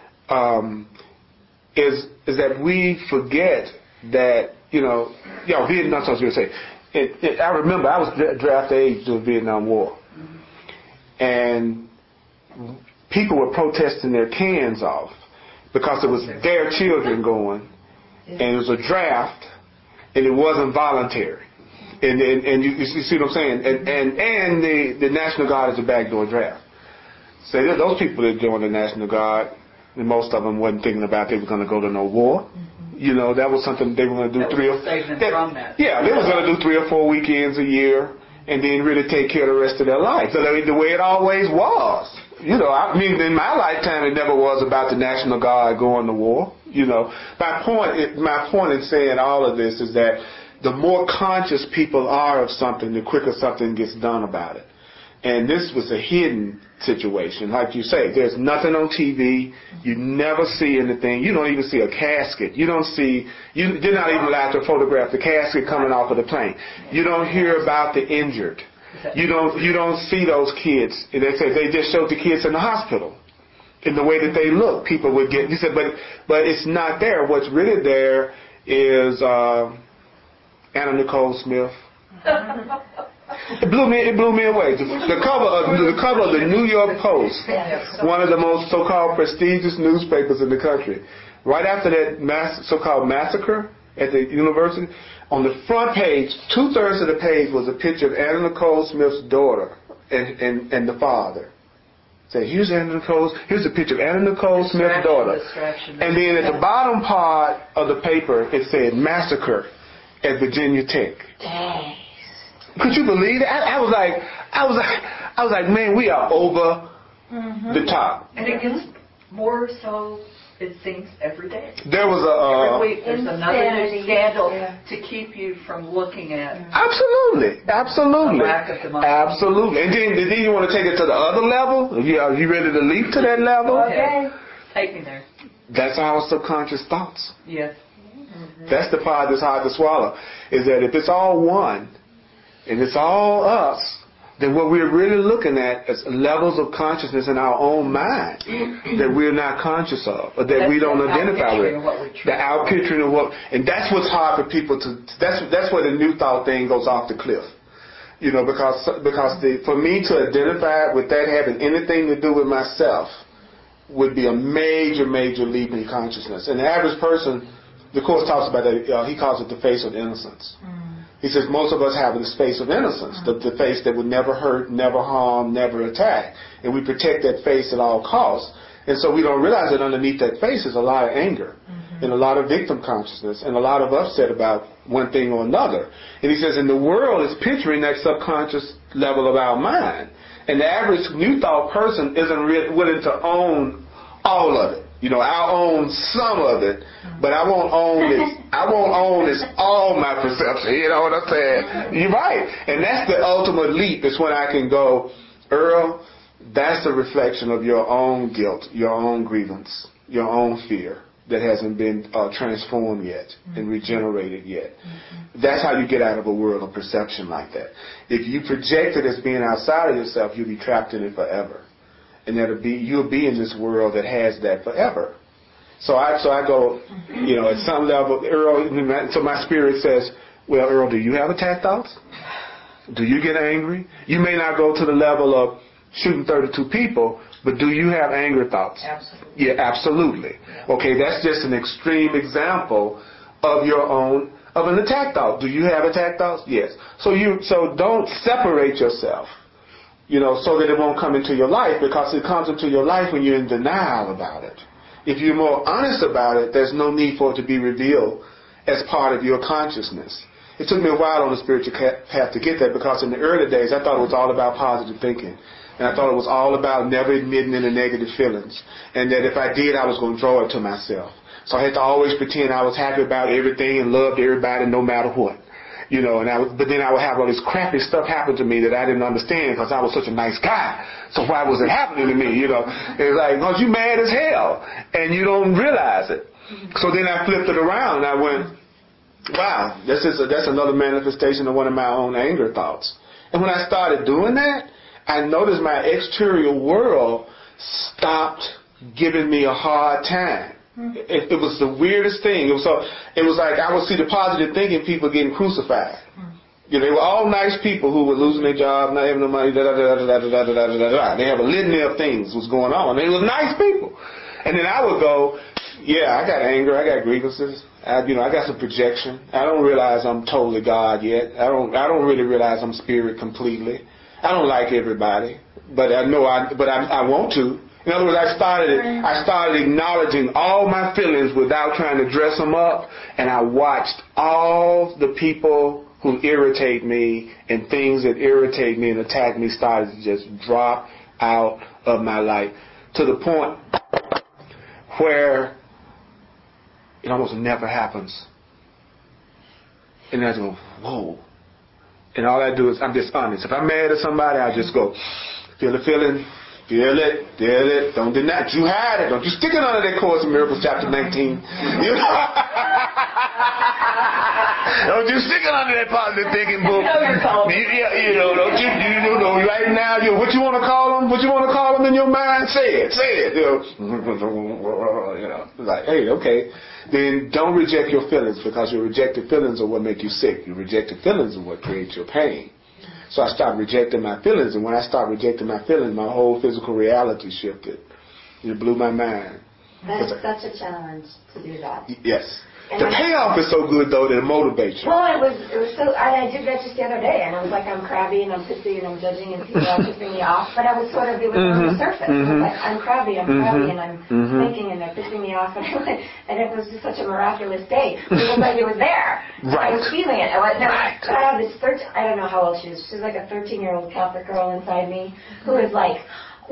is that we forget that, Vietnam, I was going to say, I remember I was draft age to the Vietnam War. And people were protesting their cans off because it was their children going, and it was a draft, and it wasn't voluntary. And you see what I'm saying? And the National Guard is a backdoor draft. So those people that join the National Guard And most of them wasn't thinking about they were going to go to no war. You know, that was something they were going to do from that. Yeah, they was going to do 3 or 4 weekends a year and then really take care of the rest of their life. So I mean, the way it always was. You know, I mean, in my lifetime, it never was about the National Guard going to war. You know, my point in saying all of this is that the more conscious people are of something, the quicker something gets done about it. And this was a hidden situation. Like you say, there's nothing on TV. You never see anything. You don't even see a casket. You're not even allowed to photograph the casket coming off of the plane. You don't hear about the injured. You don't see those kids. And they just showed the kids in the hospital. In the way that they look, people would get. He said, but it's not there. What's really there is Anna Nicole Smith. It blew me away. The cover of the New York Post, one of the most so-called prestigious newspapers in the country. Right after that so-called massacre at the university, on the front page, 2/3 of the page was a picture of Anna Nicole Smith's daughter and the father. Say, here's a picture of Anna Nicole Smith's daughter. And then at the bottom part of the paper, it said massacre at Virginia Tech. Dang. Could you believe that? I was like, man, we are over the top. And it gets more so, it seems, every day. There was every week there's another new scandal to keep you from looking at. Absolutely. The lack of democracy. Absolutely. And then you want to take it to the other level? Are you ready to leap to that level? Okay. Take me there. That's our subconscious thoughts. Yes. That's the part that's hard to swallow. Is that if it's all one, and it's all us, then what we're really looking at is levels of consciousness in our own mind that we're not conscious of, or that we don't identify with. The outpicturing of what, and that's what's hard for people to. That's where the new thought thing goes off the cliff. You know, because for me to identify with that having anything to do with myself would be a major leap in consciousness. And the average person, the Course talks about that. He calls it the face of innocence. He says most of us have this face of innocence, the face that would never hurt, never harm, never attack. And we protect that face at all costs. And so we don't realize that underneath that face is a lot of anger and a lot of victim consciousness and a lot of upset about one thing or another. And he says, and the world is picturing that subconscious level of our mind. And the average New Thought person isn't willing to own all of it. You know, I'll own some of it, but I won't own it. I won't own this all my perception. You know what I'm saying? You're right. And that's the ultimate leap. Is when I can go, Earl, that's a reflection of your own guilt, your own grievance, your own fear that hasn't been transformed yet and regenerated yet. That's how you get out of a world of perception like that. If you project it as being outside of yourself, you'll be trapped in it forever. And you'll be in this world that has that forever. So I go, you know, at some level, Earl, so my spirit says, well, Earl, do you have attack thoughts? Do you get angry? You may not go to the level of shooting 32 people, but do you have anger thoughts? Absolutely. Yeah, absolutely. Okay, that's just an extreme example of of an attack thought. Do you have attack thoughts? Yes. So don't separate yourself. You know, so that it won't come into your life, because it comes into your life when you're in denial about it. If you're more honest about it, there's no need for it to be revealed as part of your consciousness. It took me a while on the spiritual path to get that, because in the early days I thought it was all about positive thinking. And I thought it was all about never admitting any negative feelings. And that if I did, I was going to draw it to myself. So I had to always pretend I was happy about everything and loved everybody no matter what. You know, but then I would have all this crappy stuff happen to me that I didn't understand because I was such a nice guy. So why was it happening to me? You know, it's like, because you mad as hell and you don't realize it. So then I flipped it around and I went, wow, that's another manifestation of one of my own anger thoughts. And when I started doing that, I noticed my exterior world stopped giving me a hard time. It was the weirdest thing. It was like I would see the positive thinking people getting crucified. You know, they were all nice people who were losing their job, not having no money, They have a litany of things was going on. They were nice people. And then I would go, yeah, I got anger, I got grievances, I got some projection. I don't realize I'm totally God yet. I don't really realize I'm spirit completely. I don't like everybody, but I know I want to. In other words, I started acknowledging all my feelings without trying to dress them up, and I watched all the people who irritate me and things that irritate me and attack me started to just drop out of my life to the point where it almost never happens. And I go, whoa. And all I do is, I'm just honest. If I'm mad at somebody, I just go, feel the feeling, feel it, don't deny it. You hide it. Don't you stick it under that Course in Miracles, chapter 19. You know? Don't you stick it under that positive thinking book. Don't you know, right now, what you want to call them? What you want to call them in your mind? Say it. Like, hey, okay. Then don't reject your feelings, because your rejected feelings are what make you sick. Your rejected feelings are what creates your pain. So I stopped rejecting my feelings, and when I stopped rejecting my feelings, my whole physical reality shifted. It blew my mind. That's such a challenge to do that. Yes. The payoff is so good, though, that it motivates you. Well, it was so. I did that just the other day, and I was like, I'm crabby and I'm pissy and I'm judging and people are tipping me off. But I was sort of, it was on the surface. It was like, I'm crabby and I'm thinking and they're pissing me off, and it was just such a miraculous day. It was like it was there. Right. I was feeling it. But I have this I don't know how old she is. She's like a 13-year-old Catholic girl inside me who is like,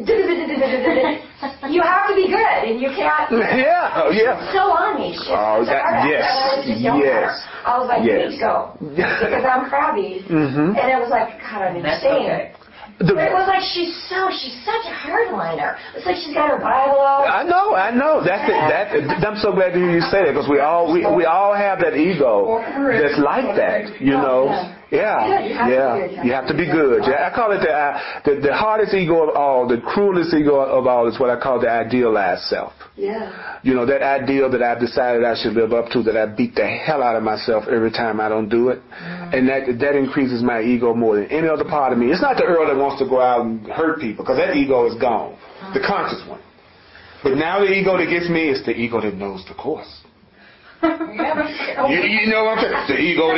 you have to be good, and you can't. Yeah. She's so on me. She's yes. I was like, you need to go because I'm crabby, and it was like, God, I'm insane. But it was like she's such a hardliner. It's like she's got her Bible out. I know. I'm so glad to hear you say that, because we all have that ego that's like that, you know. Yeah. You have to be good. Yeah, I call it the hardest ego of all, the cruelest ego of all is what I call the idealized self. Yeah. You know, that ideal that I've decided I should live up to, that I beat the hell out of myself every time I don't do it. And that increases my ego more than any other part of me. It's not the Earl that wants to go out and hurt people, because that ego is gone. The conscious one. But now the ego that gets me is the ego that knows the Course. You know what I'm saying? The ego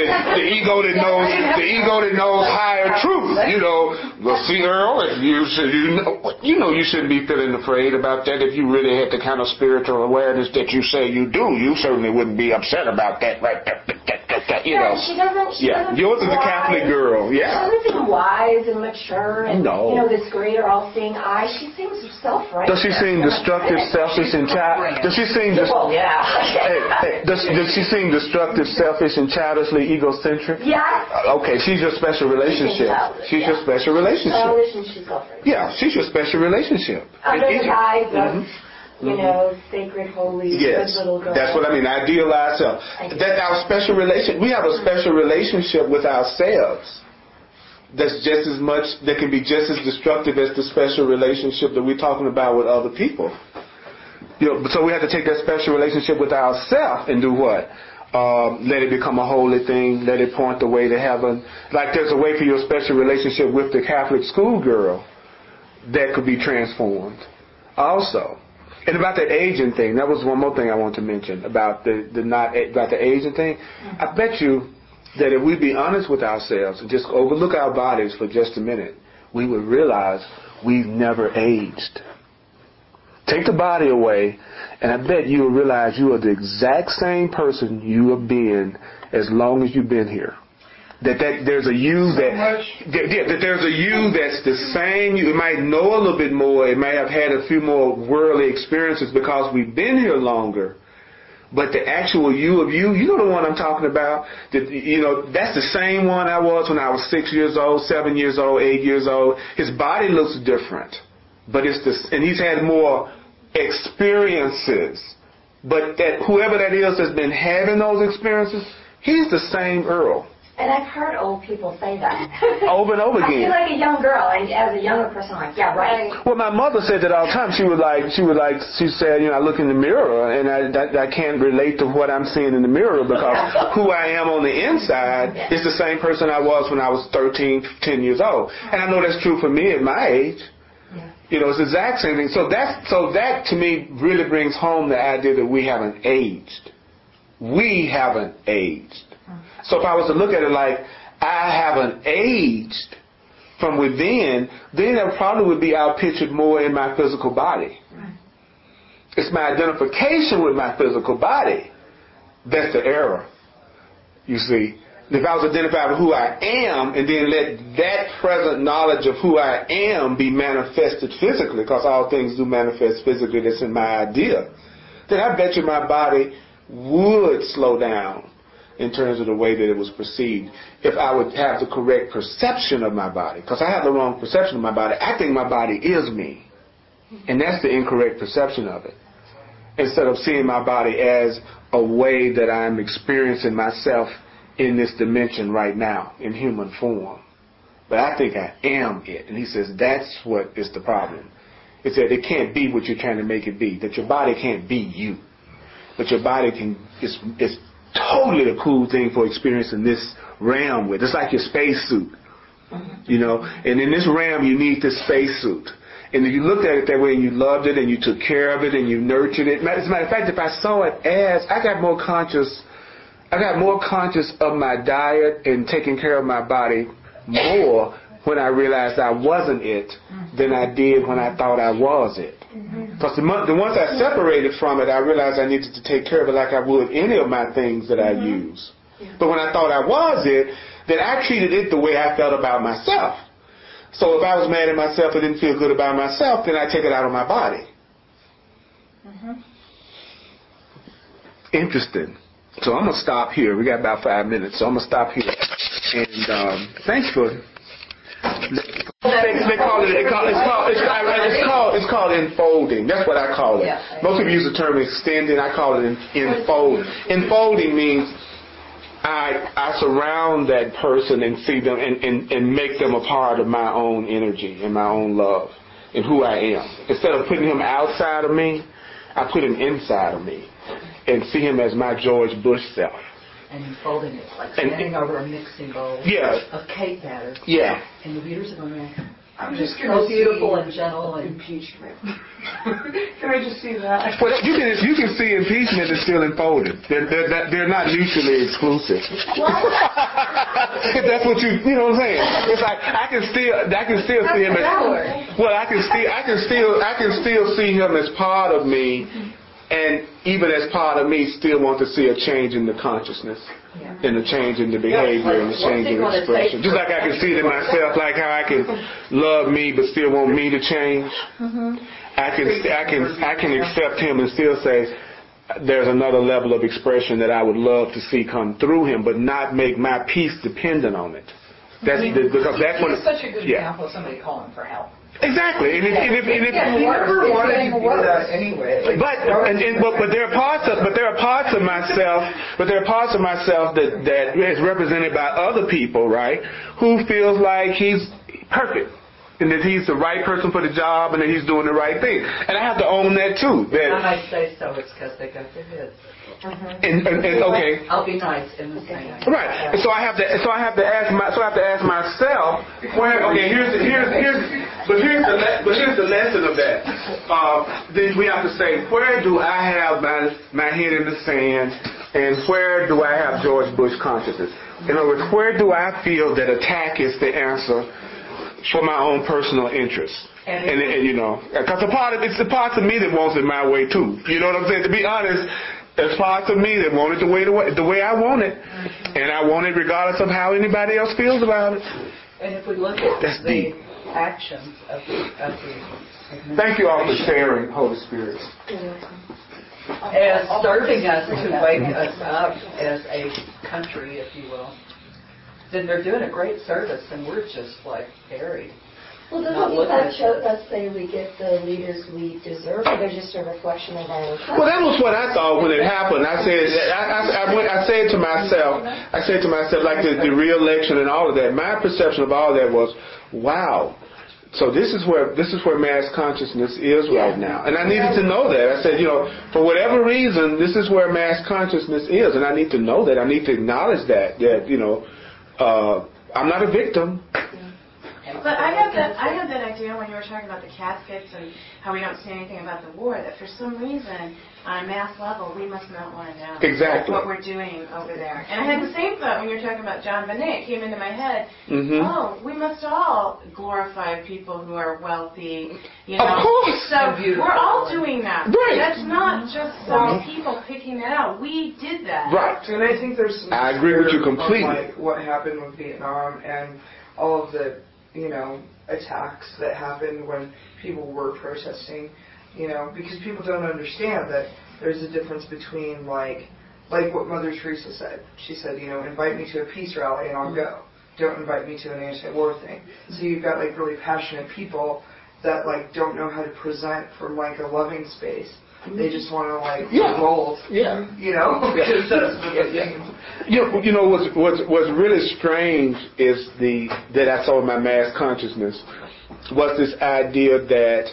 that knows higher truth. You know, well, see, Earl, if you shouldn't be feeling afraid about that. If you really had the kind of spiritual awareness that you say you do, you certainly wouldn't be upset about that, right? You know. She doesn't Yours is a Catholic girl. Yeah. She doesn't seem wise and mature, and this greater all-seeing eye. She seems self-righteous. Does she seem destructive, selfish, and child? Does she seem? Does she seem destructive, selfish, and childishly egocentric? Yeah. Okay, she's your special relationship. She's your special relationship. Yeah, she's your special relationship. Under the guise of, sacred, holy, good little girl. That's what I mean, idealized self. That's our special relation. We have a special relationship with ourselves. That's just as much, that can be just as destructive as the special relationship that we're talking about with other people. So we have to take that special relationship with ourselves and do what? Let it become a holy thing. Let it point the way to heaven. Like there's a way for your special relationship with the Catholic schoolgirl that could be transformed also. And about the aging thing, that was one more thing I want to mention about the aging thing. I bet you that if we be honest with ourselves and just overlook our bodies for just a minute, we would realize we've never aged. Take the body away, and I bet you will realize you are the exact same person you have been as long as you've been here. That there's a you that there's a you that's the same. You might know a little bit more. It may have had a few more worldly experiences because we've been here longer. But the actual you of you, the one I'm talking about. That's the same one I was when I was 6 years old, 7 years old, 8 years old. His body looks different, but and he's had more experiences. But that whoever that is that's been having those experiences, he's the same Earl. And I've heard old people say that. Over and over again. I feel like a young girl, and as a younger person, I'm like, yeah, right. Well, my mother said that all the time. She said, I look in the mirror, and I can't relate to what I'm seeing in the mirror because who I am on the inside is the same person I was when I was 13, 10 years old. And I know that's true for me at my age. It's the exact same thing. So that to me really brings home the idea that we haven't aged. We haven't aged. So if I was to look at it like I haven't aged, from within, then that probably would be outpictured more in my physical body. It's my identification with my physical body that's the error. You see, if I was identified with who I am and then let that present knowledge of who I am be manifested physically, because all things do manifest physically, that's in my idea, then I bet you my body would slow down in terms of the way that it was perceived if I would have the correct perception of my body. Because I have the wrong perception of my body. I think my body is me. And that's the incorrect perception of it. Instead of seeing my body as a way that I'm experiencing myself in this dimension right now, in human form. But I think I am it. And he says that's what is the problem. It's that it can't be what you're trying to make it be. That your body can't be you. But your body is totally the cool thing for experiencing this realm with. It's like your spacesuit. You know, and in this realm you need this spacesuit. And if you looked at it that way and you loved it and you took care of it and you nurtured it. As a matter of fact, if I saw it as, I got more conscious of my diet and taking care of my body more when I realized I wasn't it than I did when I thought I was it. Because once I separated from it, I realized I needed to take care of it like I would any of my things that I use. But when I thought I was it, then I treated it the way I felt about myself. So if I was mad at myself and didn't feel good about myself, then I take it out on my body. Interesting. So I'm going to stop here. We got about 5 minutes, so I'm going to stop here. And thanks for... It's called enfolding. That's what I call it. Most people use the term extending. I call it enfolding. Enfolding means I surround that person and see them and make them a part of my own energy and my own love and who I am. Instead of putting him outside of me, I put him inside of me and see him as my George Bush self. And enfolding it, like standing over a mixing bowl of cake batter. Yeah. And the leaders are going around. I'm just so beautiful and gentle and impeachment. Can I just see that? Well, you can see impeachment is still enfolded. They're not mutually exclusive. That's what you know what I'm saying. It's like I can still see him as I can still see him as part of me, and even as part of me, still want to see a change in the consciousness. And a change in the behavior and a change in expression. Just like I can see it in myself, like how I can love me but still want me to change. I can accept him and still say there's another level of expression that I would love to see come through him, but not make my peace dependent on it. Because that's when it's such a good example of somebody calling for help. Exactly, and if he never wanted to do that anyway. But there are parts of myself that is represented by other people, right? Who feels like he's perfect and that he's the right person for the job and that he's doing the right thing, and I have to own that too. That I might say so. It's because they got their heads. And okay. I'll be nice in the same way. Right. And so I have to ask myself where. Okay. Here's the lesson of that. Then we have to say, where do I have my head in the sand, and where do I have George Bush consciousness? In other words, where do I feel that attack is the answer for my own personal interests? And you know, because it's the parts of me that wants it my way too. You know what I'm saying? To be honest. There's parts of me that want it the way I want it, and I want it regardless of how anybody else feels about it. And if we look at that's the deep. actions of the Thank you all for sharing, Holy Spirit. As serving us to wake us up as a country, if you will, then they're doing a great service, and we're just like buried. Well, doesn't that show us say we get the leaders we deserve, or they're just a reflection of our own? Well, that was what I thought when it happened. I said to myself, like the re-election and all of that. My perception of all that was, wow. So this is where mass consciousness is right now, and I needed to know that. I said, for whatever reason, this is where mass consciousness is, and I need to know that. I need to acknowledge that I'm not a victim. But I had that idea when you were talking about the caskets and how we don't say anything about the war, that for some reason, on a mass level, we must not want to know Exactly. what we're doing over there. And I had the same thought when you were talking about John Bonet. It came into my head, oh, we must all glorify people who are wealthy. You know? Of course. So we're all doing that. Right. That's not just some people picking that out. We did that. Right. And I think there's some I agree with you spirit completely. of, like, what happened with Vietnam and all of the, attacks that happened when people were protesting, because people don't understand that there's a difference between, like what Mother Teresa said. She said, invite me to a peace rally and I'll go. Don't invite me to an anti-war thing. So you've got, like, really passionate people that, like, don't know how to present from, like, a loving space. They just want to, like, revolt. Yeah. Because that's what it means. What's really strange is that I saw in my mass consciousness was this idea that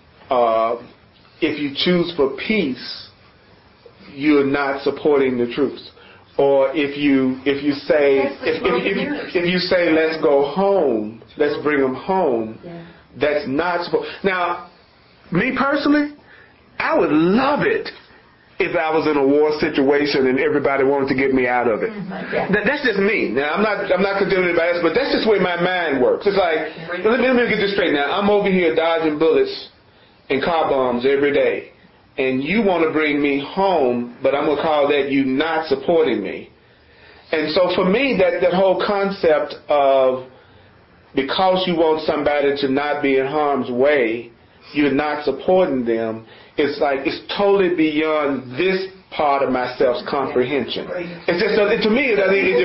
if you choose for peace, you're not supporting the truth. Or if you say if you say let's go home, let's bring them home, that's not supposed. Now, me personally, I would love it if I was in a war situation and everybody wanted to get me out of it. That's just me. Now, I'm not condemning anybody else, but that's just the way my mind works. It's like, let me get this straight now. I'm over here dodging bullets and car bombs every day, and you want to bring me home, but I'm going to call that you not supporting me. And so for me, that whole concept of because you want somebody to not be in harm's way, you're not supporting them, it's totally beyond this part of my self-comprehension. It's just, to me, it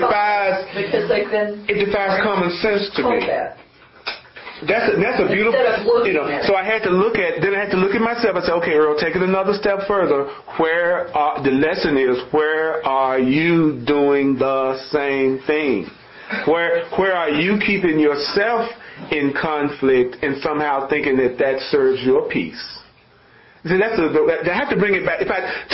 defies common sense to me. That's a beautiful, so I had to look at myself and say, okay, Earl, take it another step further. The lesson is, where are you doing the same thing? Where are you keeping yourself in conflict and somehow thinking that serves your peace? See, I have to bring it back. If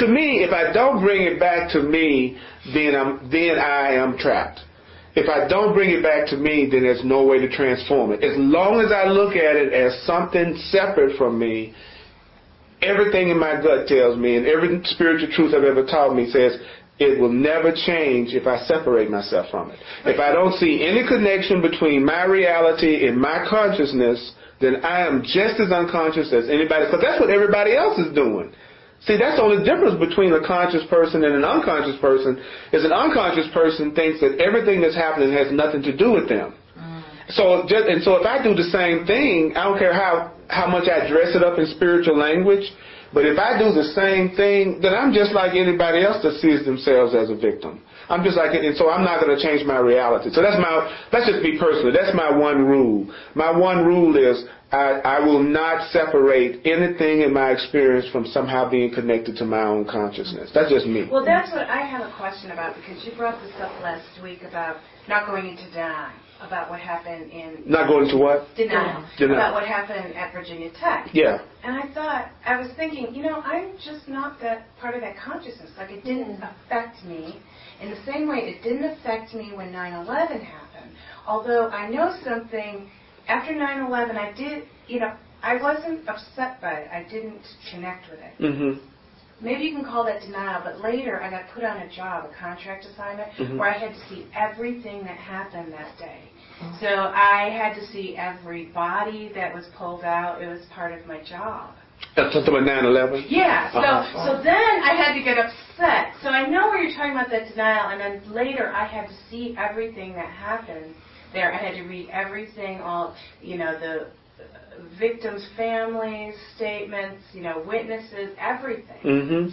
I don't bring it back to me, then I am trapped. If I don't bring it back to me, then there's no way to transform it. As long as I look at it as something separate from me, everything in my gut tells me, and every spiritual truth I've ever taught me says, it will never change if I separate myself from it. If I don't see any connection between my reality and my consciousness, then I am just as unconscious as anybody, because that's what everybody else is doing. See, that's the only difference between a conscious person and an unconscious person, is an unconscious person thinks that everything that's happening has nothing to do with them. So if I do the same thing, I don't care how much I dress it up in spiritual language, but if I do the same thing, then I'm just like anybody else that sees themselves as a victim. I'm just like it, and so I'm not going to change my reality. So that's just me personally. That's my one rule. My one rule is I will not separate anything in my experience from somehow being connected to my own consciousness. That's just me. Well, that's what I have a question about, because you brought this up last week about not going into denial, about what happened in... Not going to what? Denial. About what happened at Virginia Tech. Yeah. And I was thinking, I'm just not that part of that consciousness. Like, it didn't affect me in the same way it didn't affect me when 9/11 happened. Although I know something, after 9/11 I did, I wasn't upset by it. I didn't connect with it. Mm-hmm. Maybe you can call that denial, but later I got put on a job, a contract assignment, where I had to see everything that happened that day. So I had to see every body that was pulled out. It was part of my job. Talking about 9/11? Yeah. So then I had to get upset. So I know where you're talking about that denial, and then later I had to see everything that happened there. I had to read everything, all, the victims' families, statements, witnesses, everything. Mm-hmm.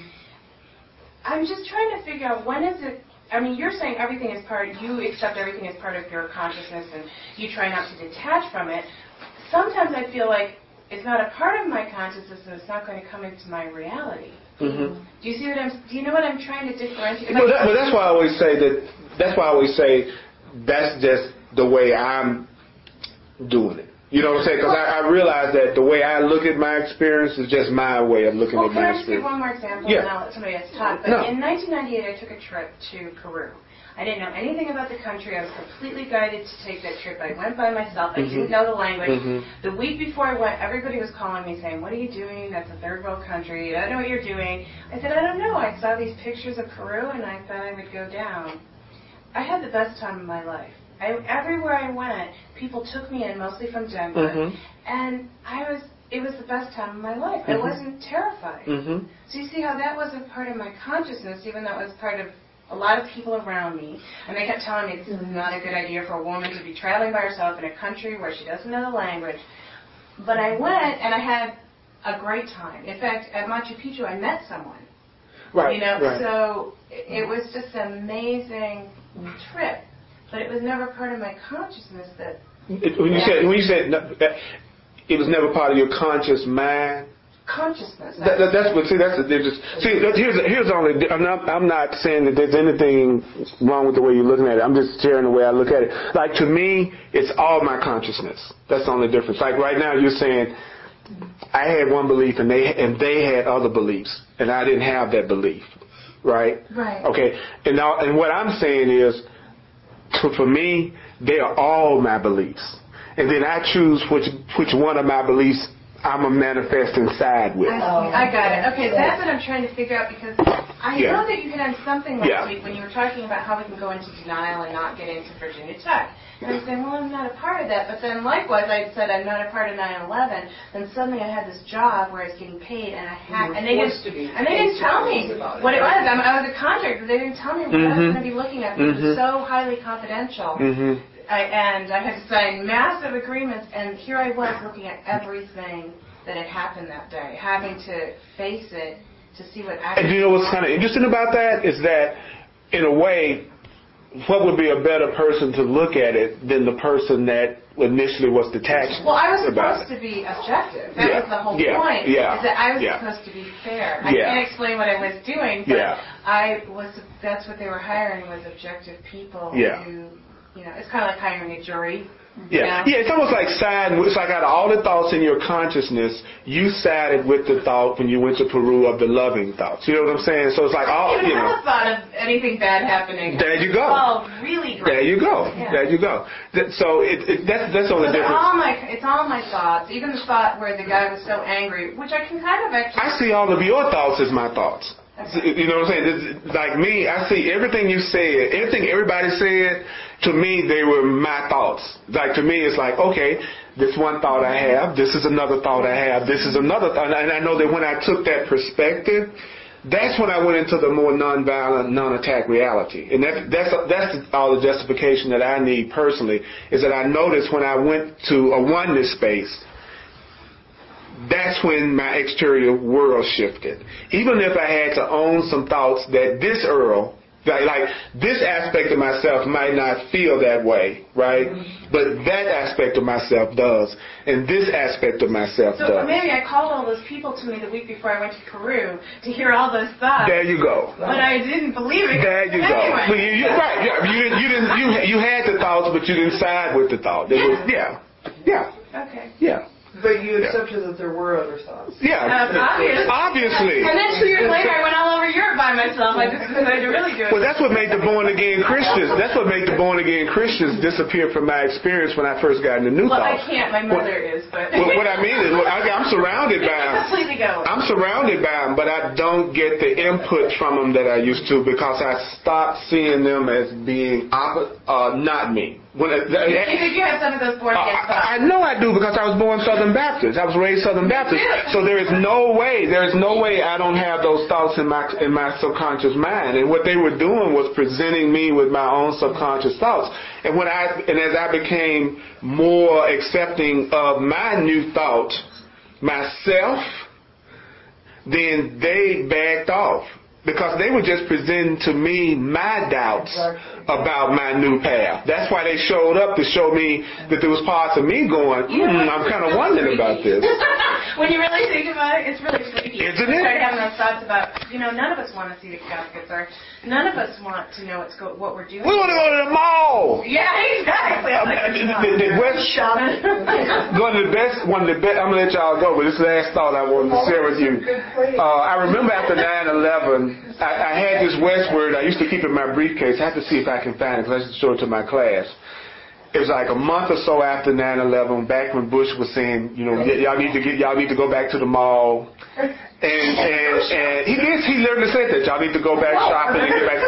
I'm just trying to figure out, when is it... I mean, you're saying everything is you accept everything as part of your consciousness and you try not to detach from it. Sometimes I feel like it's not a part of my consciousness and it's not going to come into my reality. Mm-hmm. Do you know what I'm trying to differentiate? That's why I always say that's just the way I'm doing it. You know what I'm saying? Because I realize that the way I look at my experience is just my way of looking at my experience. Can I just give one more example? Yeah. And I'll let somebody else talk. But in 1998, I took a trip to Peru. I didn't know anything about the country. I was completely guided to take that trip. I went by myself. I didn't know the language. The week before I went, everybody was calling me saying, what are you doing? That's a third world country. I don't know what you're doing. I said, I don't know. I saw these pictures of Peru, and I thought I would go down. I had the best time of my life. Everywhere I went, people took me in, mostly from Denver, and it was the best time of my life. I wasn't terrified. So you see how that wasn't part of my consciousness, even though it was part of a lot of people around me. And they kept telling me this is not a good idea for a woman to be traveling by herself in a country where she doesn't know the language. But I went, and I had a great time. In fact, at Machu Picchu, I met someone. Right. You know, right. so it was just an amazing trip. But it was never part of my consciousness that... When you said it was never part of your conscious mind. Consciousness. That's what. See, that's the difference. See, here's only. I'm not saying that there's anything wrong with the way you're looking at it. I'm just sharing the way I look at it. Like, to me, it's all my consciousness. That's the only difference. Like right now, you're saying I had one belief and they had other beliefs, and I didn't have that belief. Right. Right. Okay. And what I'm saying is, for me, they are all my beliefs. And then I choose which one of my beliefs I'm a manifest inside with. I got it. Okay, that's what I'm trying to figure out, because I know that you hit on something last week when you were talking about how we can go into denial and not get into Virginia Tech. And I'm saying, well, I'm not a part of that. But then likewise, I said I'm not a part of 9/11. Then suddenly I had this job where I was getting paid, and they didn't tell me what it was. I was a contractor. They didn't tell me what I was going to be looking at. It was so highly confidential. And I had to sign massive agreements, and here I was looking at everything that had happened that day, having to face it to see what actually... And do you know what's kind of interesting about that is that, in a way, what would be a better person to look at it than the person that initially was detached? Well, I was supposed to be objective. That was the whole point, is that I was supposed to be fair. I can't explain what I was doing, but that's what they were hiring, was objective people who... You know, it's kind of like hiring a jury. It's almost like siding. It's like out of all the thoughts in your consciousness, you sided with the thought when you went to Peru of the loving thoughts. You know what I'm saying? So it's like all. I never thought of anything bad happening. There you go. Oh, really great. There you go. Yeah. There you go. So that's only difference. It's all my thoughts. Even the thought where the guy was so angry, which I can kind of actually. I see all of your thoughts as my thoughts. Okay. You know what I'm saying? Like me, I see everything you said, everything everybody said, to me, they were my thoughts. Like, to me, it's like, okay, this one thought I have, this is another thought I have, this is another thought. And I know that when I took that perspective, that's when I went into the more nonviolent, non-attack reality. And that's all the justification that I need personally, is that I noticed when I went to a oneness space, that's when my exterior world shifted. Even if I had to own some thoughts that this Earl, like this aspect of myself might not feel that way, right? But that aspect of myself does. And this aspect of myself does. So maybe I called all those people to me the week before I went to Peru to hear all those thoughts. There you go. But I didn't believe it. There you go. Anyway. You had the thoughts, but you didn't side with the thought. Okay. Yeah. But you accepted that there were other thoughts. Yeah. Obviously. And then 2 years later, I went all over Europe by myself. I just decided to really do it. Well, that's what made the born again Christians. That's what made the born again Christians disappear from my experience when I first got into New Thought. Well, I can't. My mother is, but. Well, what I mean is, I'm surrounded by them. Completely go. I'm surrounded by them, but I don't get the input from them that I used to, because I stopped seeing them as being not me. You think you have some of those born again thoughts? I know I do, because I was born Southern Baptist. I was raised Southern Baptist. So there is no way I don't have those thoughts in my subconscious mind. And what they were doing was presenting me with my own subconscious thoughts. And as I became more accepting of my new thought, myself, then they backed off. Because they were just presenting to me my doubts about my new path. That's why they showed up, to show me that there was parts of me going, I'm kind of wondering about this. When you really think about it, it's really freaky. Isn't it? Start having those thoughts about, none of us want to see the caskets, or none of us want to know what we're doing. We want to go to the mall. Yeah, exactly. The West one of the best. I'm gonna let y'all go, but this last thought I wanted to share with you. I remember after 9/11, I had this Westword I used to keep in my briefcase. I have to see if I can find it because I used to show it to my class. It was like a month or so after 9/11, back when Bush was saying, y'all need to go back to the mall, and he literally said that y'all need to go back shopping and get back.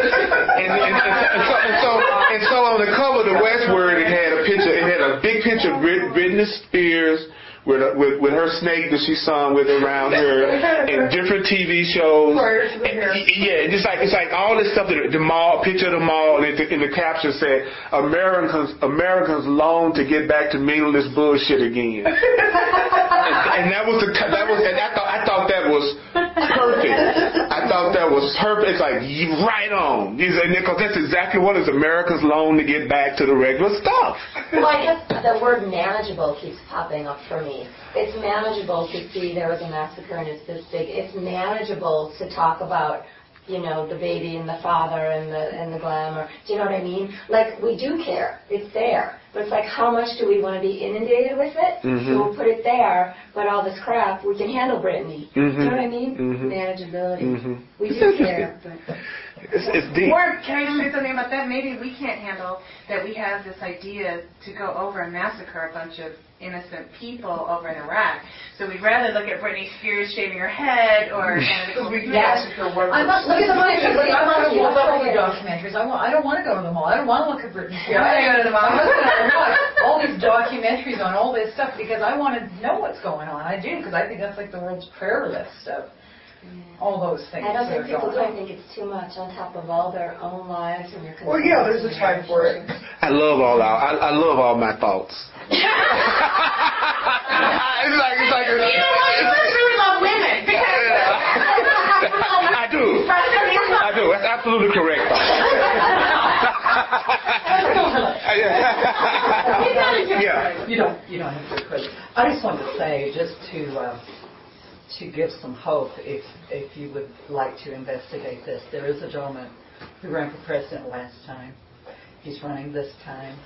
And so on the cover of the Westword, it had a big picture of Britney Spears with her snake that she sung with around her, and different TV shows. Yeah, it's like all this stuff. The mall, picture of the mall, and the caption said, "Americans long to get back to meaningless bullshit again." and I thought that was perfect. I thought that was perfect. It's like right on, because that's exactly what is Americans long to get back to the regular stuff. Well, I guess the word manageable keeps popping up for me. It's manageable to see there was a massacre and it's this big. It's manageable to talk about, the baby and the father and the glamour. Do you know what I mean? Like, we do care. It's there. But it's like, how much do we want to be inundated with it? Mm-hmm. So we'll put it there, but all this crap, we can handle Brittany. Mm-hmm. Do you know what I mean? Mm-hmm. Manageability. Mm-hmm. We do care. It's deep. Or can I just say something about that? Maybe we can't handle that we have this idea to go over and massacre a bunch of innocent people over in Iraq. So we'd rather look at Britney Spears shaving her head or massacre. Look at the money. I want to watch all the documentaries. I don't want to go to the mall. I don't want to look at Britney Spears. I don't go to the mall. I'm going to watch all these documentaries on all this stuff because I want to know what's going on. I do, because I think that's like the world's prayer list of all those things. I don't think people do. I think it's too much on top of all their own lives and their concerns. Well, yeah, there's a time for it. I love all my thoughts. It's like you really love women. I do. That's absolutely correct. Yeah. You don't have to credit. I just wanted to say, just to give some hope, if you would like to investigate this, there is a gentleman who ran for president last time. He's running this time.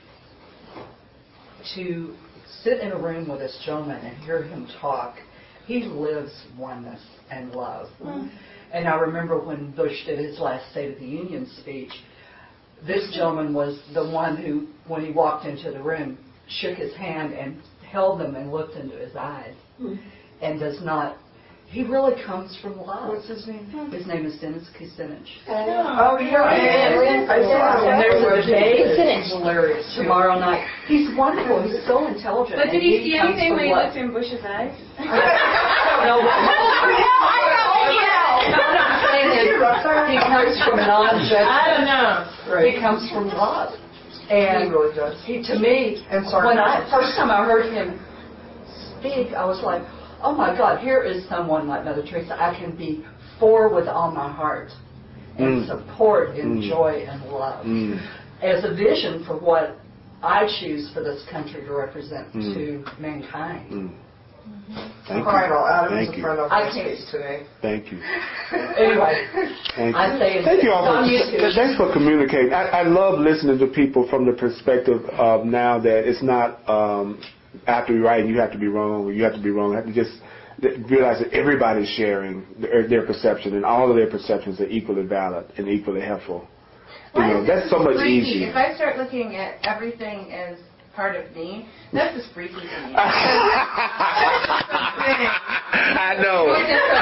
To sit in a room with this gentleman and hear him talk, he lives oneness and love. Mm-hmm. And I remember when Bush did his last State of the Union speech, this gentleman was the one who, when he walked into the room, shook his hand and held them and looked into his eyes. Mm-hmm. And does not. He really comes from love. What's his name? His name is Dennis Kucinich. Oh, yeah. And there's a debate. Kucinich. Hilarious. Tomorrow night. He's wonderful. He's so intelligent. But did he see anything when he looked in Bush's eyes? No. He comes from non-judgment. I don't know. Right. He comes from love. And he really does. To me, when first time I heard him speak, I was like, oh my God, here is someone like Mother Teresa I can be for with all my heart and support and joy and love as a vision for what I choose for this country to represent to mankind. Thank all right, you. well, Adam is a friend of my case today. Thank you. Anyway, thank I say thank you all thanks for communicating. I love listening to people from the perspective of now that it's not after you're right, you have to be wrong, or you have to be wrong. I have to just realize that everybody's sharing their perception, and all of their perceptions are equally valid and equally helpful. That's so much easier. If I start looking at everything as part of me, that's just freaky to me. I know.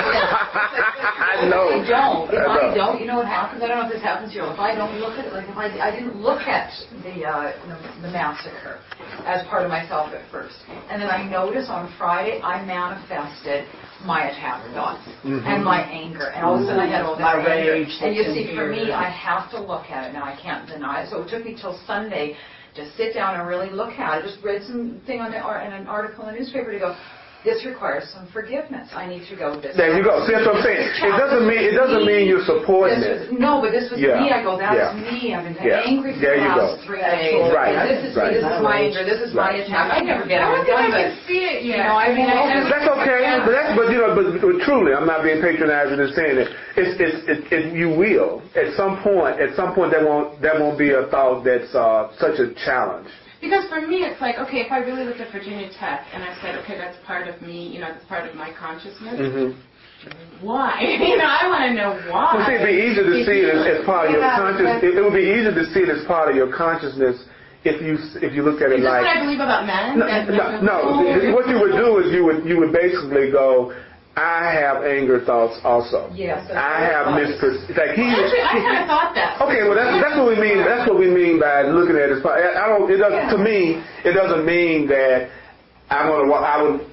I know. If I don't, you know what happens? I don't know if this happens to you. If I don't look at it, like if I didn't look at the massacre as part of myself at first, and then I notice on Friday I manifested my attack thoughts and my anger, and all of a sudden I had all this anger. Rage. And you see, for me, I have to look at it now. I can't deny it. So it took me till Sunday to sit down and really look at it. I just read something in an article in the newspaper to go, this requires some forgiveness. I need to go this way. There you go. See what I'm saying? It doesn't mean you're supporting it. No, but this was me. I go, that's me. I've been angry for the last 3 days. Right. This is my anger. This is my attack. I never get it done, but see it yet. I mean, that's okay. But but truly, I'm not being patronizing and saying it. You will at some point. That won't be a thought that's such a challenge. Because for me, it's like, okay, if I really looked at Virginia Tech and I said, okay, that's part of me, that's part of my consciousness. Mm-hmm. Why? I want to know why. Well, see, it'd be easier to see it as part of your consciousness. It would be easier to see it as part of your consciousness if you looked at it like. Is this what I believe about men? No. What you would do is you would basically go, I have anger thoughts also. Yes. I have misperceptions. I kind of thought that. Okay, well that's what we mean. That's what we mean by looking at it. To me, it doesn't mean that I walked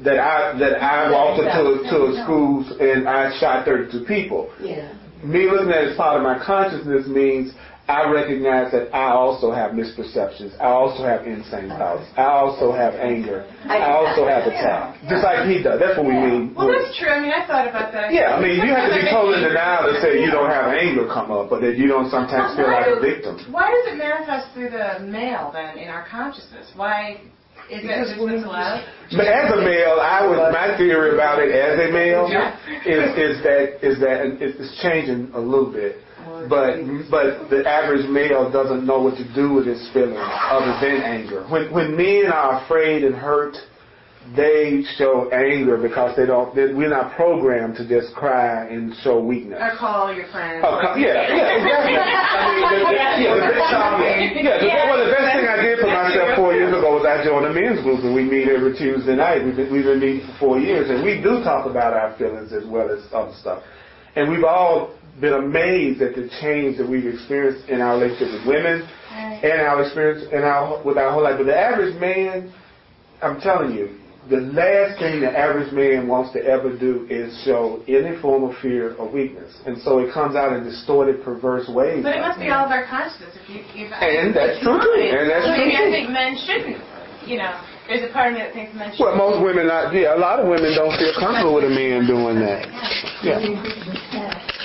into schools and I shot 32 people. Yeah. Me looking at it as part of my consciousness means I recognize that I also have misperceptions. I also have insane thoughts. I also have anger. I also have attack. Just like he does. That's what we mean. Well, that's true. I thought about that. Yeah, you have to be totally in denial to say you don't have anger come up, but that you don't sometimes feel like a victim. Why does it manifest through the male, then, in our consciousness? Why is it allowed? But as a male, my theory about it as a male is that it's changing a little bit. But the average male doesn't know what to do with his feelings other than anger. When men are afraid and hurt, they show anger because we're not programmed to just cry and show weakness. Or call your friends. Exactly. The best thing I did for myself 4 years ago was I joined a men's group, and we meet every Tuesday night. We've been meeting for 4 years, and we do talk about our feelings as well as other stuff. And we've all been amazed at the change that we've experienced in our relationship with women and our experience with our whole life. But the average man, I'm telling you, the last thing the average man wants to ever do is show any form of fear or weakness. And so it comes out in distorted, perverse ways. But it must be all of our consciousness. And that's true too. I think men shouldn't. There's a part of me that thinks men shouldn't. Well, most women a lot of women don't feel comfortable with a man doing that. Yeah.